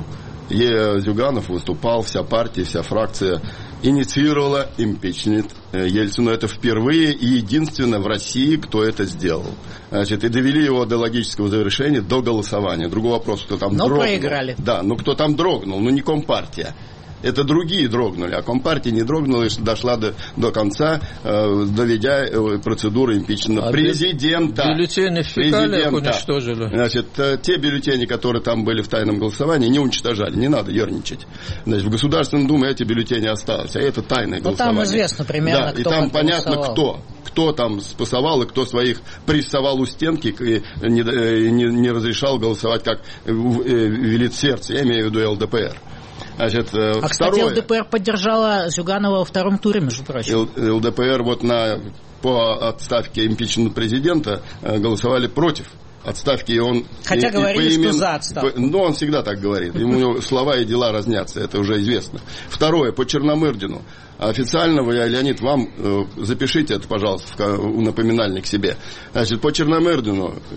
Зюганов выступал, вся партия, вся фракция инициировала импичмент Ельцину. Это впервые и единственно в России, кто это сделал. Значит, и довели его до логического завершения, до голосования. Другой вопрос, кто там но дрогнул. Но проиграли. Да, но кто там дрогнул, ну не Компартия. Это другие дрогнули, а Компартия не дрогнула и дошла до, до конца, э, доведя э, процедуру импичмента а президента. Бюллетени в фекалиях уничтожили. Значит, э, те бюллетени, которые там были в тайном голосовании, не уничтожали. Не надо ерничать. Значит, в Государственной Думе эти бюллетени остались, а это тайное ну, голосование. Там известно примерно, да, кто и там понятно, голосовал. кто. Кто там спасовал и кто своих прессовал у стенки и не, не, не разрешал голосовать, как велит сердце. Я имею в виду эл дэ пэ эр. Значит, а, второе. кстати, эл дэ пэ эр поддержала Зюганова во втором туре, между прочим. эл дэ пэ эр вот на, по отставке импичмента президента голосовали против отставки. И он, Хотя и, говорили, и поимен... что за отставку. Ну, он всегда так говорит. Ему слова и дела разнятся, это уже известно. Второе, по Черномырдину. Официально, вы, Леонид, вам запишите это, пожалуйста, в напоминальник себе. Значит, по Черномырдину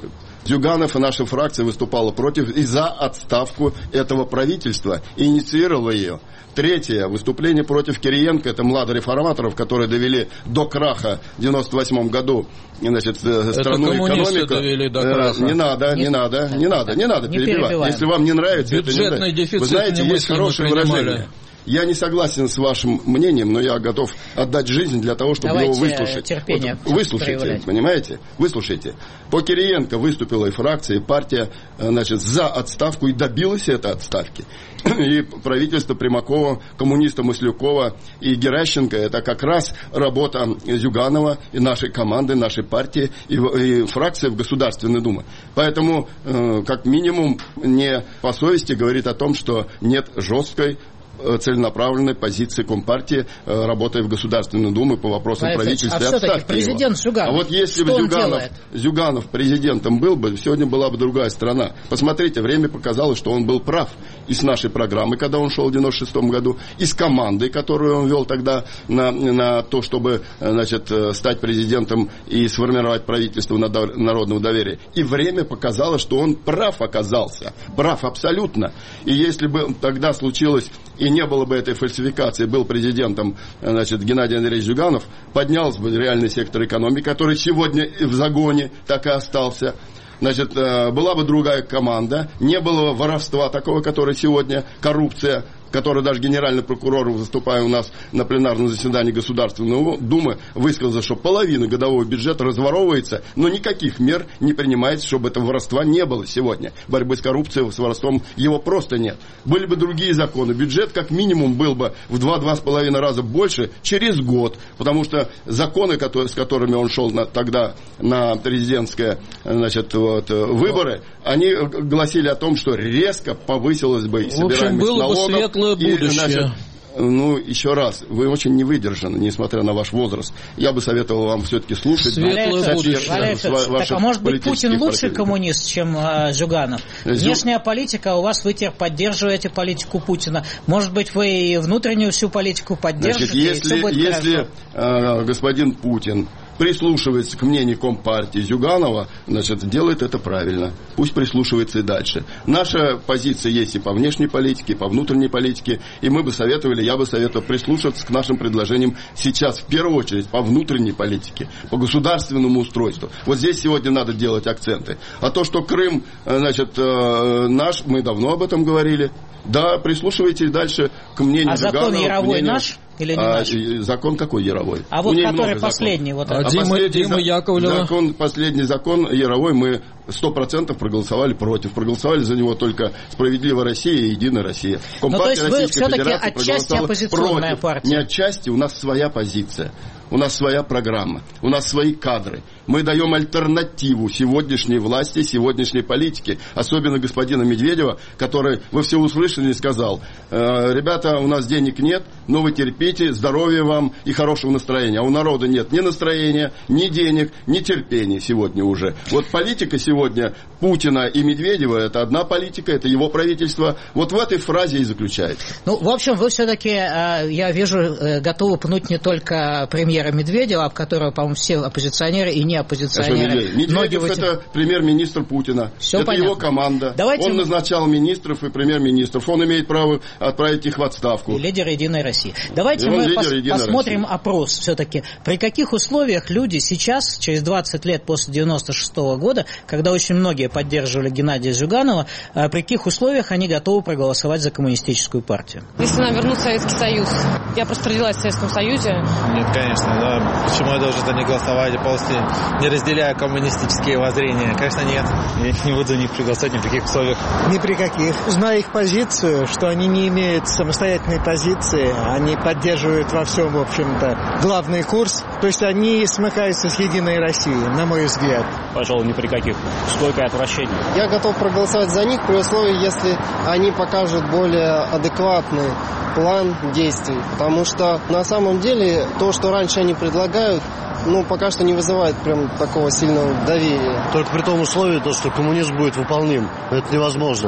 Зюганов и наша фракция выступала против и за отставку этого правительства, и инициировала ее. Третье. Выступление против Кириенко. Это младореформаторов, которые довели до краха в девяносто восьмом году, значит, страну, экономику. Довели до краха. Не надо, не, не надо, не надо, не надо не перебивать. Перебиваем. Если вам не нравится, бюджетный это не дефицит. Вы знаете, есть хорошее выражение. Я не согласен с вашим мнением, но я готов отдать жизнь для того, чтобы Давайте его выслушать. Терпение вот, выслушайте, проявлять. Понимаете? Выслушайте. По Кириенко выступила и фракция, и партия, значит, за отставку, и добилась этой отставки. И правительство Примакова, коммуниста Маслюкова и Геращенко, это как раз работа Зюганова и нашей команды, нашей партии и, и фракции в Государственной Думе. Поэтому, э, как минимум, не по совести говорит о том, что нет жесткой целенаправленной позиции Компартии, работая в Государственной Думе по вопросам правительства а и отставки президент Зюганов, А вот если бы Зюганов, Зюганов президентом был бы, сегодня была бы другая страна. Посмотрите, время показало, что он был прав. И с нашей программой, когда он шел в девяносто шестом году, и с командой, которую он вел тогда на, на то, чтобы, значит, стать президентом и сформировать правительство народного доверия. И время показало, что он прав оказался. Прав абсолютно. И если бы тогда случилось и не было бы этой фальсификации, был президентом, значит, Геннадий Андреевич Зюганов, поднялся бы реальный сектор экономики, который сегодня в загоне так и остался. Значит, была бы другая команда, не было воровства такого, которое сегодня, коррупция, который даже генеральный прокурор, выступая у нас на пленарном заседании Государственной Думы, высказал, что половина годового бюджета разворовывается, но никаких мер не принимается, чтобы этого воровства не было сегодня. Борьбы с коррупцией, с воровством его просто нет. Были бы другие законы. Бюджет как минимум был бы в два-два с половиной раза больше через год, потому что законы, которые, с которыми он шел на, тогда на президентские, значит, вот, выборы, они гласили о том, что резко повысилась бы и собираемость налогов. Будущее. И, значит, ну, еще раз, вы очень не выдержаны, несмотря на ваш возраст. Я бы советовал вам все-таки слушать. Светлое будущее. Так, а может быть, Путин лучший коммунист, чем э, Зюганов? Внешняя политика, у вас вы теперь поддерживаете политику Путина. Может быть, вы и внутреннюю всю политику поддержите, значит, если, и все будет если э, господин Путин прислушивается к мнению Компартии Зюганова, значит, делает это правильно. Пусть прислушивается и дальше. Наша позиция есть и по внешней политике, и по внутренней политике, и мы бы советовали, я бы советовал прислушиваться к нашим предложениям сейчас, в первую очередь, по внутренней политике, по государственному устройству. Вот здесь сегодня надо делать акценты. А то, что Крым, значит, наш, мы давно об этом говорили. Да, прислушивайтесь дальше к мнению а Зюганова. А закон Яровой мнению... наш? Или не а, наш? Закон какой Яровой? А вот который последний. Вот а а Дима, последний Дима Яковлева. Закон, последний закон Яровой мы сто процентов проголосовали против. Проголосовали за него только «Справедливая Россия» и «Единая Россия». Ну, то есть вы все-таки отчасти оппозиционная против. партия? Не отчасти, у нас своя позиция. У нас своя программа, у нас свои кадры. Мы даем альтернативу сегодняшней власти, сегодняшней политике. Особенно господина Медведева, который во всеуслышание сказал: э, ребята, у нас денег нет, но вы терпите, здоровья вам и хорошего настроения. А у народа нет ни настроения, ни денег, ни терпения сегодня уже. Вот политика сегодня Путина и Медведева, это одна политика, это его правительство. Вот в этой фразе и заключается. Ну, в общем, вы все-таки, я вижу, готовы пнуть не только премьера Медведева, об которого, по-моему, все оппозиционеры и не оппозиционеры. Медведев – это премьер-министр Путина. Все это понятно. Его команда. Давайте он мы... назначал министров и премьер-министров. Он имеет право отправить их в отставку. И лидер «Единой России». Давайте мы пос- посмотрим России. Опрос все-таки. При каких условиях люди сейчас, через двадцать лет после девяносто шестого года, когда очень многие поддерживали Геннадия Зюганова, при каких условиях они готовы проголосовать за коммунистическую партию? Если нам вернут Советский Союз. Я просто родилась в Советском Союзе. Нет, конечно. Да. Почему я должен за них голосовать, полностью не разделяя коммунистические воззрения? Конечно, нет. Я не буду за них голосовать ни при каких условиях. Ни при каких. Зная их позицию, что они не имеют самостоятельной позиции, они поддерживают во всем, в общем-то, главный курс. То есть они смыкаются с Единой Россией, на мой взгляд. Пожалуй, ни при каких. Стойкое отвращение. Я готов проголосовать за них при условии, если они покажут более адекватный план действий. Потому что на самом деле то, что раньше они предлагают, ну, пока что не вызывает прям такого сильного доверия. Только при том условии, то, что коммунизм будет выполним. Это невозможно.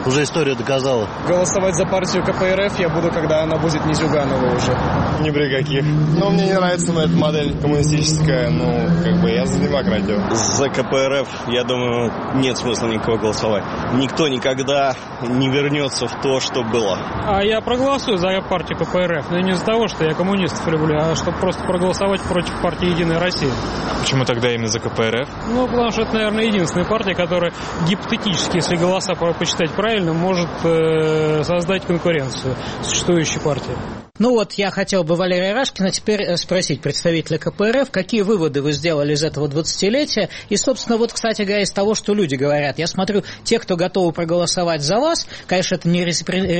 Уже история доказала. Голосовать за партию ка пэ эр эф я буду, когда она будет не Зюганова уже. Ни при каких. Но мне не нравится эта модель коммунистическая, ну, как бы я за демократию. За ка пэ эр эф, я думаю, нет смысла никого голосовать. Никто никогда не вернется в то, что было. А я проголосую за партию ка пэ эр эф, но не из-за того, что я коммунистов люблю, а чтобы просто проголосовать против партии «Единая Россия». Почему тогда именно за ка пэ эр эф? Ну, потому что это, наверное, единственная партия, которая гипотетически, если голоса посчитать правильно, может э, создать конкуренцию существующей партии. Ну вот, я хотел бы Валерия Рашкина теперь спросить представителя ка пэ эр эф, какие выводы вы сделали из этого двадцатилетия, и, собственно, вот, кстати говоря, из того, что люди говорят. Я смотрю, те, кто готовы проголосовать за вас, конечно, это не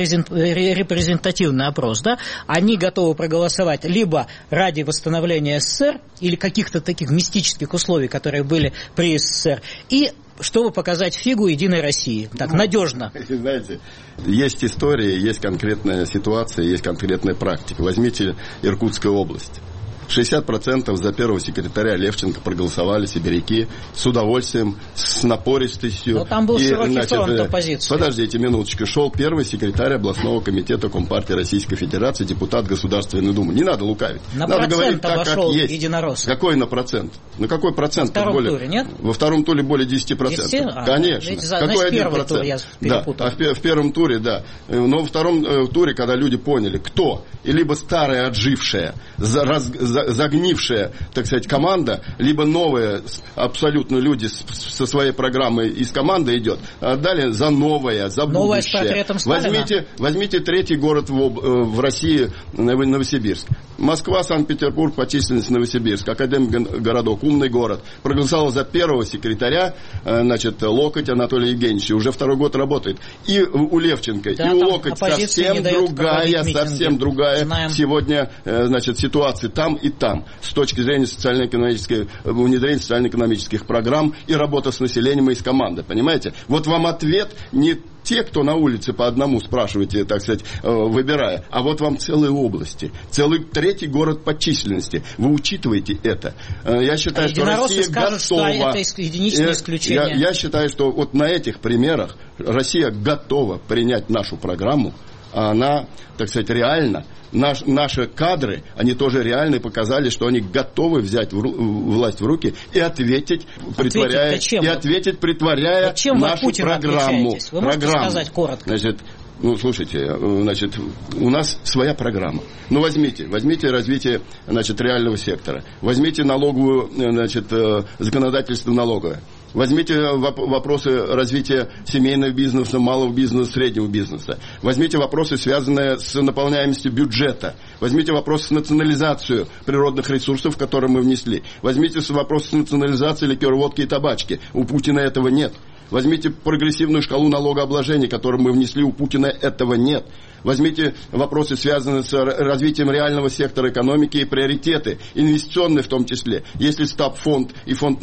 репрезентативный опрос, да, они готовы проголосовать либо ради восстановления эс эс эс эр или каких-то таких мистических условий, которые были при эс эс эс эр, и чтобы показать фигу Единой России. Так, ну, надежно. Знаете, есть история, есть конкретная ситуация, есть конкретная практика. Возьмите Иркутскую область. шестьдесят процентов за первого секретаря Левченко проголосовали сибиряки с удовольствием, с напористостью. Но там был широкий фронт оппозиции. Подождите минуточку. Шел первый секретарь областного комитета Компартии Российской Федерации, депутат Государственной Думы. Не надо лукавить. На надо процент так, обошел единорос. Какой на процент? На какой процент? Во втором более... туре, нет? Во втором туре более десять процентов. десять? А, конечно. Ведь, какой значит, один первый процент? тур я перепутал. Да, а в, в первом туре, да. Но во втором э, туре, когда люди поняли, кто, и либо старая отжившая, за, раз, за, загнившая, так сказать, команда, либо новые абсолютно люди с, со своей программой из команды идет, а далее за новое, за новое будущее. С портретом Сталина. Возьмите, возьмите третий город в, в России, Новосибирск. Москва, Санкт-Петербург по численности Новосибирск, академгородок, умный город. Проголосовал за первого секретаря, значит, Локоть Анатолий Евгеньевич, уже второй год работает. И у Левченко, да, и у Локоть совсем другая, совсем другая Знаем. сегодня, значит, ситуация там и там. С точки зрения социально-экономической, внедрения социально-экономических программ и работа с населением и с командой. Понимаете? Вот вам ответ не те, кто на улице по одному спрашиваете, так сказать, выбирая, а вот вам целые области, целый третий город по численности. Вы учитываете это. Я считаю, а что Россия скажут, готова. Что это единичное исключение. Я, я считаю, что вот на этих примерах Россия готова принять нашу программу, а она, так сказать, реально. Наш, наши кадры, они тоже реально показали, что они готовы взять в, власть в руки и ответить, притворяя, и ответить, притворяя нашу программу. Вы можете программу. сказать коротко? Значит, ну, слушайте, значит, у нас своя программа. Ну, возьмите, возьмите развитие, значит, реального сектора. Возьмите налоговую, значит, законодательство налоговое. Возьмите вопросы развития семейного бизнеса, малого бизнеса, среднего бизнеса. Возьмите вопросы, связанные с наполняемостью бюджета. Возьмите вопросы с национализацией природных ресурсов, которые мы внесли. Возьмите вопросы с национализацией ликера, водки и табачки. У Путина этого нет. Возьмите прогрессивную шкалу налогообложения, которую мы внесли, у Путина этого нет. Возьмите вопросы, связанные с развитием реального сектора экономики и приоритеты, инвестиционные в том числе. Если СТАП-фонд и фонд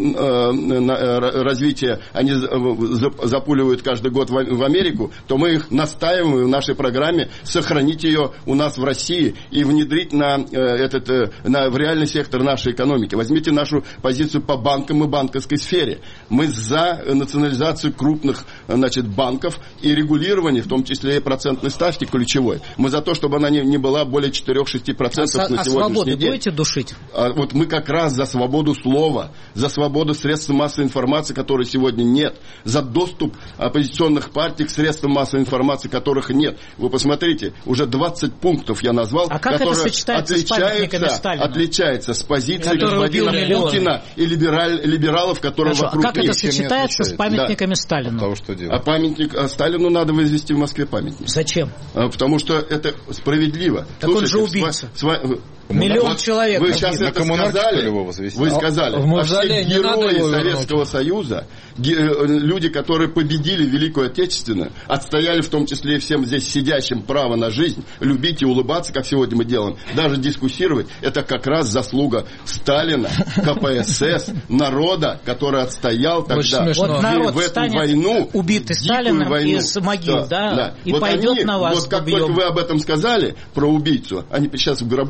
э, развития, они запуливают каждый год в Америку, то мы их настаиваем в нашей программе сохранить ее у нас в России и внедрить на, э, этот, э, на, в реальный сектор нашей экономики. Возьмите нашу позицию по банкам и банковской сфере. Мы за национализацию крупных, значит, банков и регулирование, в том числе и процентной ставки ключевой. Мы за то, чтобы она не, не была более четыре-шесть процентов а, на а сегодняшний день. А будете душить? А вот мы как раз за свободу слова, за свободу средств массовой информации, которой сегодня нет, за доступ оппозиционных партий к средствам массовой информации, которых нет. Вы посмотрите, уже двадцать пунктов я назвал, а как которые отличаются, отличаются с позицией господина Путина и либераль, либералов, которые Хорошо, вокруг них. А как это сочетается с памятниками да. Сталину? Того, что а памятник а Сталину надо возвести в Москве памятник. Зачем? Потому что это справедливо. Так Слушайте, он же убийца. Сва... Миллион вот человек. Вы сейчас это сказали. Вы сказали. А, а все герои Советского Союза, ге, люди, которые победили Великую Отечественную, отстояли в том числе и всем здесь сидящим право на жизнь, любить и улыбаться, как сегодня мы делаем, даже дискуссировать, это как раз заслуга Сталина, ка пэ эс эс, народа, который отстоял тогда вот народ в эту войну, убитый Сталином войну. из могил, да, да, да. и вот пойдет они, на вас. Вот как только вы об этом сказали, про убийцу, они сейчас в гробу перевернули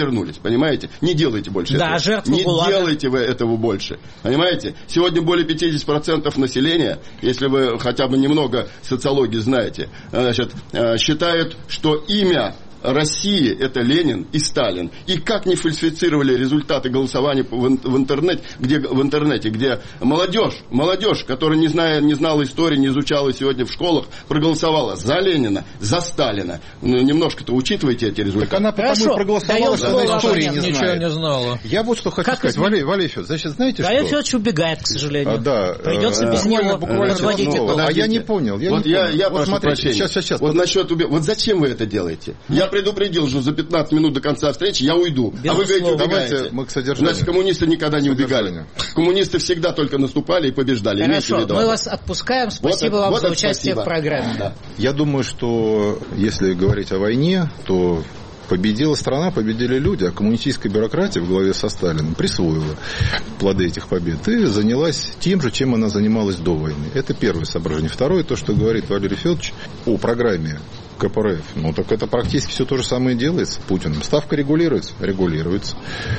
вернулись, понимаете? Не делайте больше да, этого. Жертву не ГУЛАГа. делайте вы этого больше, понимаете? Сегодня более пятьдесят процентов населения, если вы хотя бы немного социологии знаете, значит, считают, что имя России – это Ленин и Сталин. И как не фальсифицировали результаты голосования в интернете, где, в интернете, где молодежь, молодежь, которая не, зная, не знала истории, не изучала сегодня в школах, проголосовала за Ленина, за Сталина. Ну, немножко-то учитывайте эти результаты. Так она потому Хорошо. и проголосовала, что она истории не знает. Ничего не знала. Я вот что хочу как сказать. Валерий, Валерий Федорович, значит, знаете Валерий что? Федорович убегает, к сожалению. А, да. Придется а, без буквально, него буквально подводить итог. А я не понял. Я вот не я, понял. я вот прошу смотрите, прощения. сейчас, сейчас, сейчас. Вот насчет убе... Вот зачем вы это делаете? Я предупредил же за пятнадцать минут до конца встречи, я уйду. Безусловно. А вы говорите, убегаете. Давайте мы к содержанию. Значит, коммунисты никогда не убегали. Коммунисты всегда только наступали и побеждали. Хорошо, мы вас отпускаем. Спасибо вот, вам вот за участие спасибо. в программе. Да. Я думаю, что если говорить о войне, то победила страна, победили люди, а коммунистическая бюрократия в главе со Сталиным присвоила плоды этих побед и занялась тем же, чем она занималась до войны. Это первое соображение. Второе, то, что говорит Валерий Федорович о программе ка пэ эр эф. Ну, так это практически все то же самое делается Путиным. Ставка регулируется? Регулируется.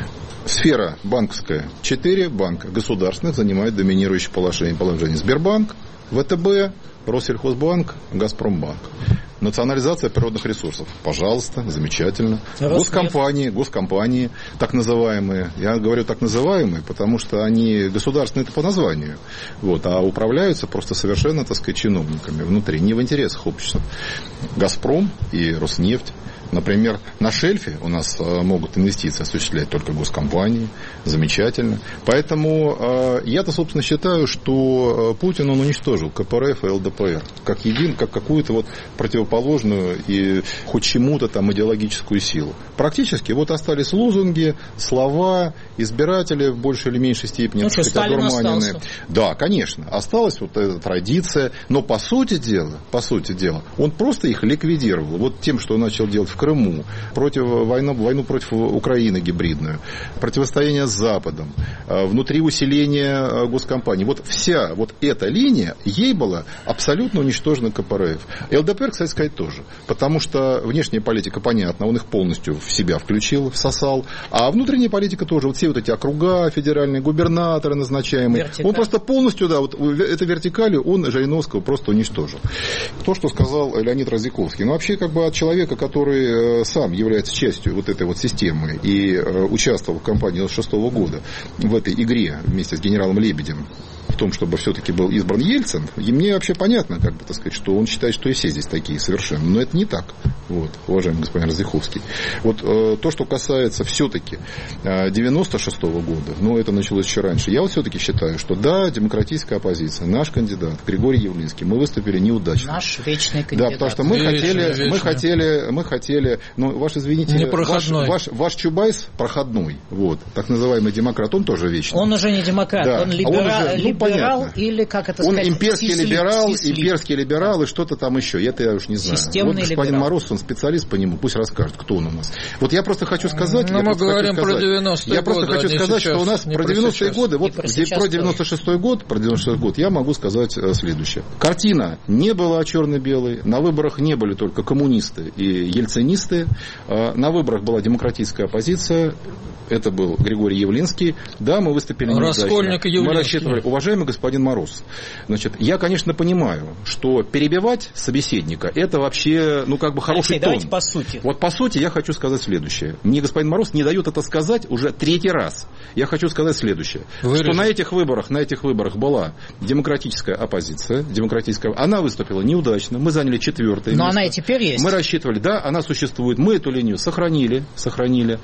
Сфера банковская. Четыре банка государственных занимают доминирующее положение. положение. Сбербанк, вэ тэ бэ, Россельхозбанк, Газпромбанк. Национализация природных ресурсов. Пожалуйста, замечательно. Госкомпании, госкомпании, так называемые. Я говорю так называемые, потому что они государственные по названию. Вот, а управляются просто совершенно, так сказать, чиновниками внутри, не в интересах общества. Газпром и Роснефть. Например, на шельфе у нас могут инвестиции осуществлять только госкомпании. Замечательно. Поэтому э, я-то, собственно, считаю, что Путин, он уничтожил ка пэ эр эф и эл дэ пэ эр как един, как какую-то вот противоположную и хоть чему-то там идеологическую силу. Практически вот остались лозунги, слова, избиратели в большей или меньшей степени, ну, что, Сталин остался. Да, конечно, осталась вот эта традиция, но по сути дела, по сути дела, он просто их ликвидировал. Вот тем, что он начал делать в Крыму, против войну, войну против Украины гибридную, противостояние с Западом, внутри усиления госкомпаний. Вот вся вот эта линия, ей была абсолютно уничтожена ка пэ эр эф. эл дэ пэ эр, кстати сказать, тоже. Потому что внешняя политика, понятно, он их полностью в себя включил, всосал. А внутренняя политика тоже. Вот все вот эти округа федеральные, губернаторы назначаемые. Вертикаль. Он просто полностью, да, вот эту вертикаль он Жириновского просто уничтожил. То, что сказал Леонид Радзиковский. Ну, вообще, как бы от человека, который сам является частью вот этой вот системы и участвовал в кампании девяносто шестого года в этой игре вместе с генералом Лебедем, в том, чтобы все-таки был избран Ельцин, и мне вообще понятно, как бы, так сказать, что он считает, что и все здесь такие совершенно. Но это не так, вот, уважаемый господин Радзиковский. Вот э, то, что касается все-таки э, девяносто шестого года, ну, это началось еще раньше, я вот все-таки считаю, что да, демократическая оппозиция, наш кандидат Григорий Явлинский, мы выступили неудачно. Наш вечный кандидат. Да, потому что мы вечный, хотели, вечный. мы хотели, мы хотели, ну, ваш, извините, ваш, ваш, ваш Чубайс проходной, вот, так называемый демократ, он тоже вечный. Он уже не демократ, да. он либера... а он уже, ну, либерал понятно. Или, как это он сказать, имперский сисли, либерал, сисли. имперский либерал и что-то там еще. Это я уж не знаю. Системный вот господин либерал. Мороз, он специалист по нему, пусть расскажет, кто он у нас. Вот я просто хочу сказать... Ну, мы говорим про девяностые Я просто годы, хочу сказать, что у нас про девяностые годы, вот про, про девяносто шестой год, про девяносто шестой год я могу сказать следующее. Картина не была черно-белой, на выборах не были только коммунисты и ельцинисты, на выборах была демократическая оппозиция, это был Григорий Явлинский. Да, мы выступили неудачно. Мы рассчитывали. Уважаемый господин Мороз, значит, я, конечно, понимаю, что перебивать собеседника, это вообще, ну, как бы хороший Алексей, тон. давайте по сути. Вот по сути я хочу сказать следующее. Мне господин Мороз не дает это сказать уже третий раз. Я хочу сказать следующее. Вырежу. Что на этих выборах, на этих выборах была демократическая оппозиция, демократическая. Она выступила неудачно. Мы заняли четвертое Но место. она и теперь есть. Мы рассчитывали, да, она существует. Мы эту линию сохранили, сохранили.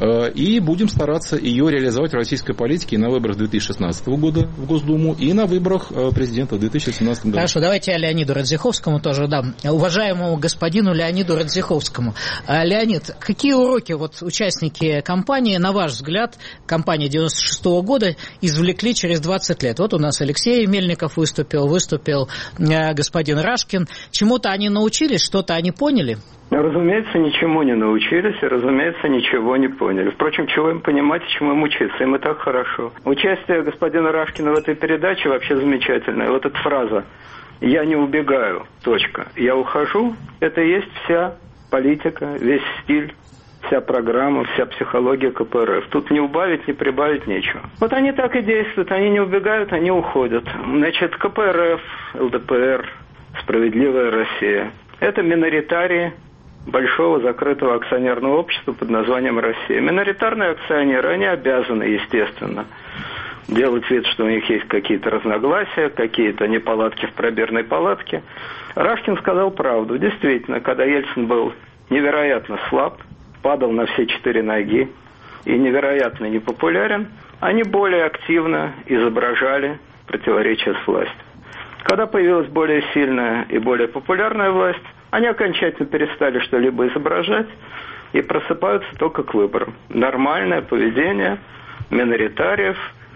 И будем стараться ее реализовать в российской политике на выборах две тысячи шестнадцатого года в Госдуму и на выборах президента в две тысячи семнадцатом году. Хорошо, давайте я Леониду Радзиховскому тоже дам. Уважаемому господину Леониду Радзиховскому. Леонид, какие уроки вот участники кампании, на ваш взгляд, кампании девяносто шестого года извлекли через двадцать лет? Вот у нас Алексей Мельников выступил, выступил господин Рашкин. Чему-то они научились, что-то они поняли? Разумеется, ничему не научились и, разумеется, ничего не поняли. Впрочем, чего им понимать и чему им учиться? Им и так хорошо. Участие господина Рашкина в этой передаче вообще замечательное. Вот эта фраза «я не убегаю, точка, я ухожу» — это и есть вся политика, весь стиль вся программа, вся психология ка пэ эр эф. Тут не убавить, не прибавить нечего. Вот они так и действуют, они не убегают, они уходят. Значит, ка пэ эр эф, эл дэ пэ эр, «Справедливая Россия» – это миноритарии большого закрытого акционерного общества под названием «Россия». Миноритарные акционеры, они обязаны, естественно, делать вид, что у них есть какие-то разногласия, какие-то неполадки в пробирной палатке. Рашкин сказал правду. Действительно, когда Ельцин был невероятно слаб, падал на все четыре ноги и невероятно непопулярен, они более активно изображали противоречия с властью. Когда появилась более сильная и более популярная власть, они окончательно перестали что-либо изображать и просыпаются только к выборам. Нормальное поведение миноритариев.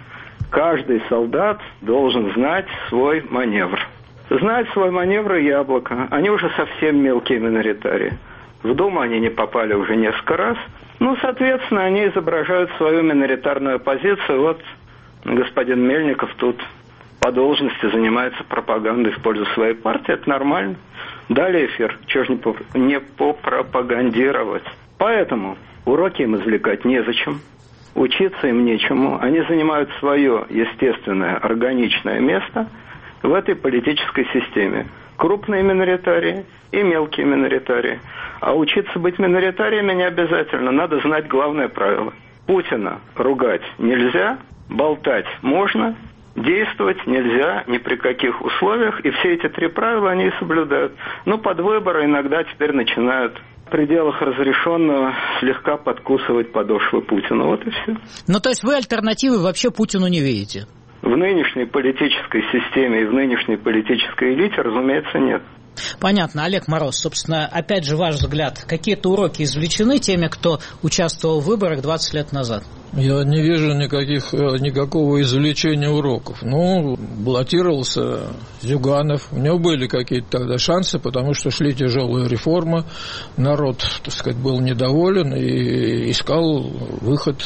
Каждый солдат должен знать свой маневр. Знать свой маневр и Яблоко. Они уже совсем мелкие миноритарии. В Думу они не попали уже несколько раз. Ну, соответственно, они изображают свою миноритарную позицию. Вот господин Мельников тут по должности занимается пропагандой в пользу своей партии. Это нормально. Дали эфир. Чего ж не, поп- не попропагандировать. Поэтому уроки им извлекать незачем. Учиться им нечему. Они занимают свое естественное, органичное место в этой политической системе. Крупные миноритарии и мелкие миноритарии. А учиться быть миноритариями не обязательно. Надо знать главное правило. Путина ругать нельзя, болтать можно, действовать нельзя ни при каких условиях. И все эти три правила они и соблюдают. Но под выборы иногда теперь начинают в пределах разрешенного слегка подкусывать подошвы Путина. Вот и все. Ну, то есть вы альтернативы вообще Путину не видите? В нынешней политической системе и в нынешней политической элите, разумеется, нет. Понятно. Олег Мороз, собственно, опять же ваш взгляд. Какие-то уроки извлечены теми, кто участвовал в выборах двадцать лет назад? Я не вижу никаких, никакого извлечения уроков. Ну, баллотировался Зюганов. У него были какие-то тогда шансы, потому что шли тяжелые реформы. Народ, так сказать, был недоволен и искал выход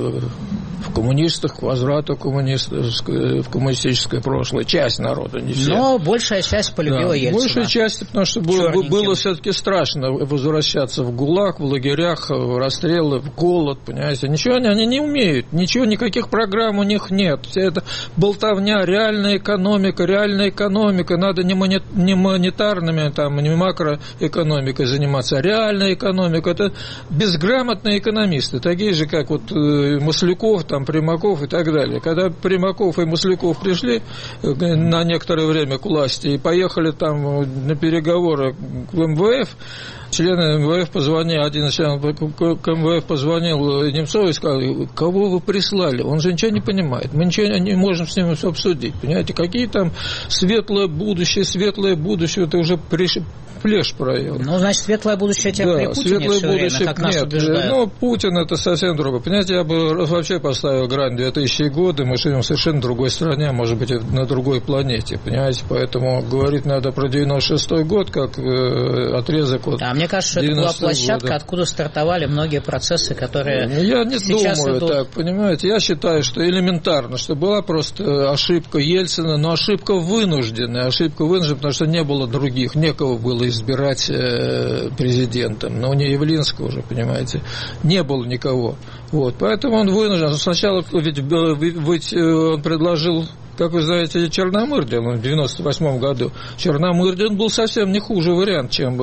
в коммунистах, к возврату в коммунистическое прошлое. Часть народа, не все. Но большая часть полюбила да, Ельцина. Большая часть, потому что было, было все-таки страшно возвращаться в ГУЛАГ, в лагерях, в расстрелы, в голод, понимаете. Ничего они, они не умеют, ничего, никаких программ у них нет. Вся эта болтовня, реальная экономика, реальная экономика. Надо не, мони, не монетарными, там, не макроэкономикой заниматься, а реальная экономика. Это безграмотные экономисты, такие же, как вот Масляков, там, Примаков и так далее. Когда Примаков и Масляков пришли на некоторое время к власти и поехали там на переговоры к эм вэ эф, члены эм вэ эф позвонили, один из членов к эм вэ эф позвонил Немцову и сказал: кого вы прислали? Он же ничего не понимает. Мы ничего не можем с ним обсудить. Понимаете, какие там светлое будущее, светлое будущее, это уже приш... плешь провел. Ну, значит, светлое будущее тебя да, при Путине светлое все будущее, время, как нас нет, убеждают. Ну, Путин это совсем другое. Понимаете, я бы вообще поставил грань двухтысячные годы, мы живем в совершенно другой стране, может быть, на другой планете. Понимаете, поэтому говорить надо про девяносто шестой год, как э, отрезок от А мне кажется, что это была площадка, года. Откуда стартовали многие процессы, которые Я не сейчас думаю идут... так, понимаете. Я считаю, что элементарно, что была просто ошибка Ельцина, но ошибка вынужденная. Ошибка вынужденная, потому что не было других, некого было избирать президентом. Но не Явлинского уже, понимаете, не было никого. Вот, поэтому он вынужден. Сначала ведь, ведь он предложил, как вы знаете, Черномырдин в девяносто восьмом году. Черномырдин был совсем не хуже вариант, чем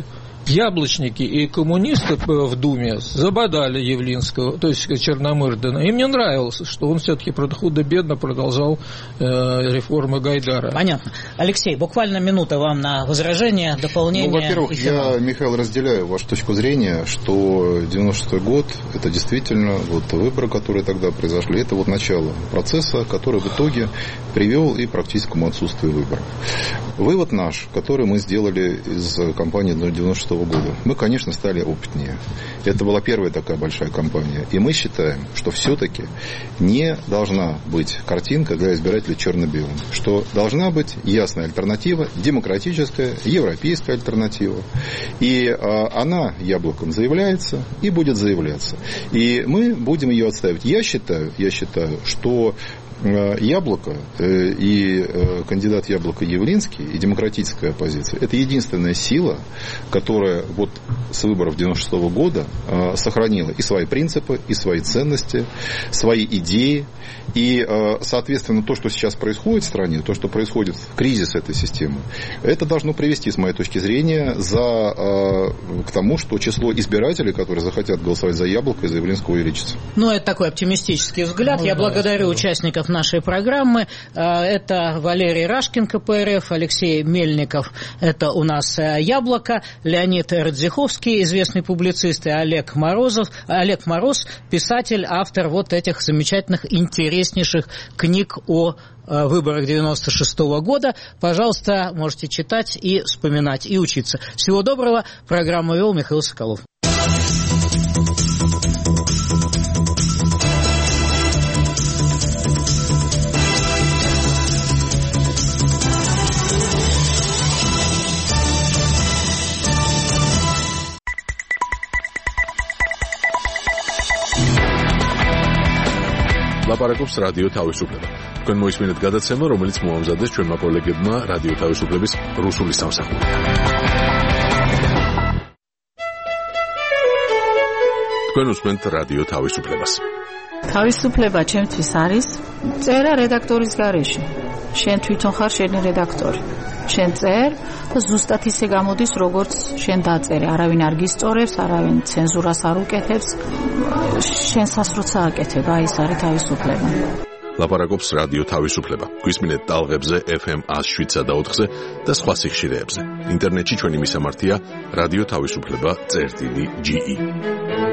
Яблочники и коммунисты в Думе забодали Явлинского, то есть Черномырдина. Им не нравилось, что он все-таки худо-бедно продолжал э, реформы Гайдара. Понятно. Алексей, буквально минута вам на возражение, дополнение. Ну, во-первых, я, Михаил, разделяю вашу точку зрения, что девяносто шестой год – это действительно вот выборы, которые тогда произошли, это вот начало процесса, который в итоге привел и к практическому отсутствию выборов. Вывод наш, который мы сделали из кампании девяносто шестого года, мы, конечно, стали опытнее. Это была первая такая большая кампания. И мы считаем, что все-таки не должна быть картинка для избирателей черно-белым. Что должна быть ясная альтернатива, демократическая, европейская альтернатива. И а, она яблоком заявляется и будет заявляться. И мы будем ее отставить. Я считаю, я считаю, что Яблоко и кандидат Яблоко Явлинский, и демократическая оппозиция, это единственная сила, которая вот с выборов девяносто шестого года сохранила и свои принципы, и свои ценности, свои идеи. И, соответственно, то, что сейчас происходит в стране, то, что происходит, кризис этой системы, это должно привести, с моей точки зрения, за, к тому, что число избирателей, которые захотят голосовать за Яблоко и за Явлинского, увеличится. Ну, это такой оптимистический взгляд. Ну, Я да, благодарю участников нашей программы. Это Валерий Рашкин, ка пэ эр эф, Алексей Мельников, это у нас Яблоко, Леонид Радзиховский, известный публицист, и Олег Морозов, Олег Мороз, писатель, автор вот этих замечательных, интереснейших книг о выборах девяносто шестого года. Пожалуйста, можете читать и вспоминать, и учиться. Всего доброго. Программу вел Михаил Соколов. ლაპარაკობს რადიო თავისუფლება. თქვენ მოისმინეთ გადაცემა, რომელიც მოამზადეს ჩვენმა კოლეგებმა რადიო თავისუფლების რუსული სამსახური. თქვენ უსმენთ რადიო თავისუფლებას. თავისუფლება ჩემთვის არის წერა რედაქტორის გარეშე. შენ თვითონ ხარ შენი რედაქტორი. შენ წერ და ზუსტად ისე გამოდის, როგორც შენ დაწერე. არავინ არ გისწორებს, არავინ ცენზურას არ უკეთებს. შენსაც როცა აკეთებ, აი ეს არის თავისუფლება. ლაპარაკობს რადიო თავისუფლება. გვისმინეთ ტალღებზე ეფ ემ one oh seven და ოთხზე და სხვა სიხშირეებზე. ინტერნეტში ჩვენი მისამართია რადიო თავისუფლება წერტილი ჯი ი.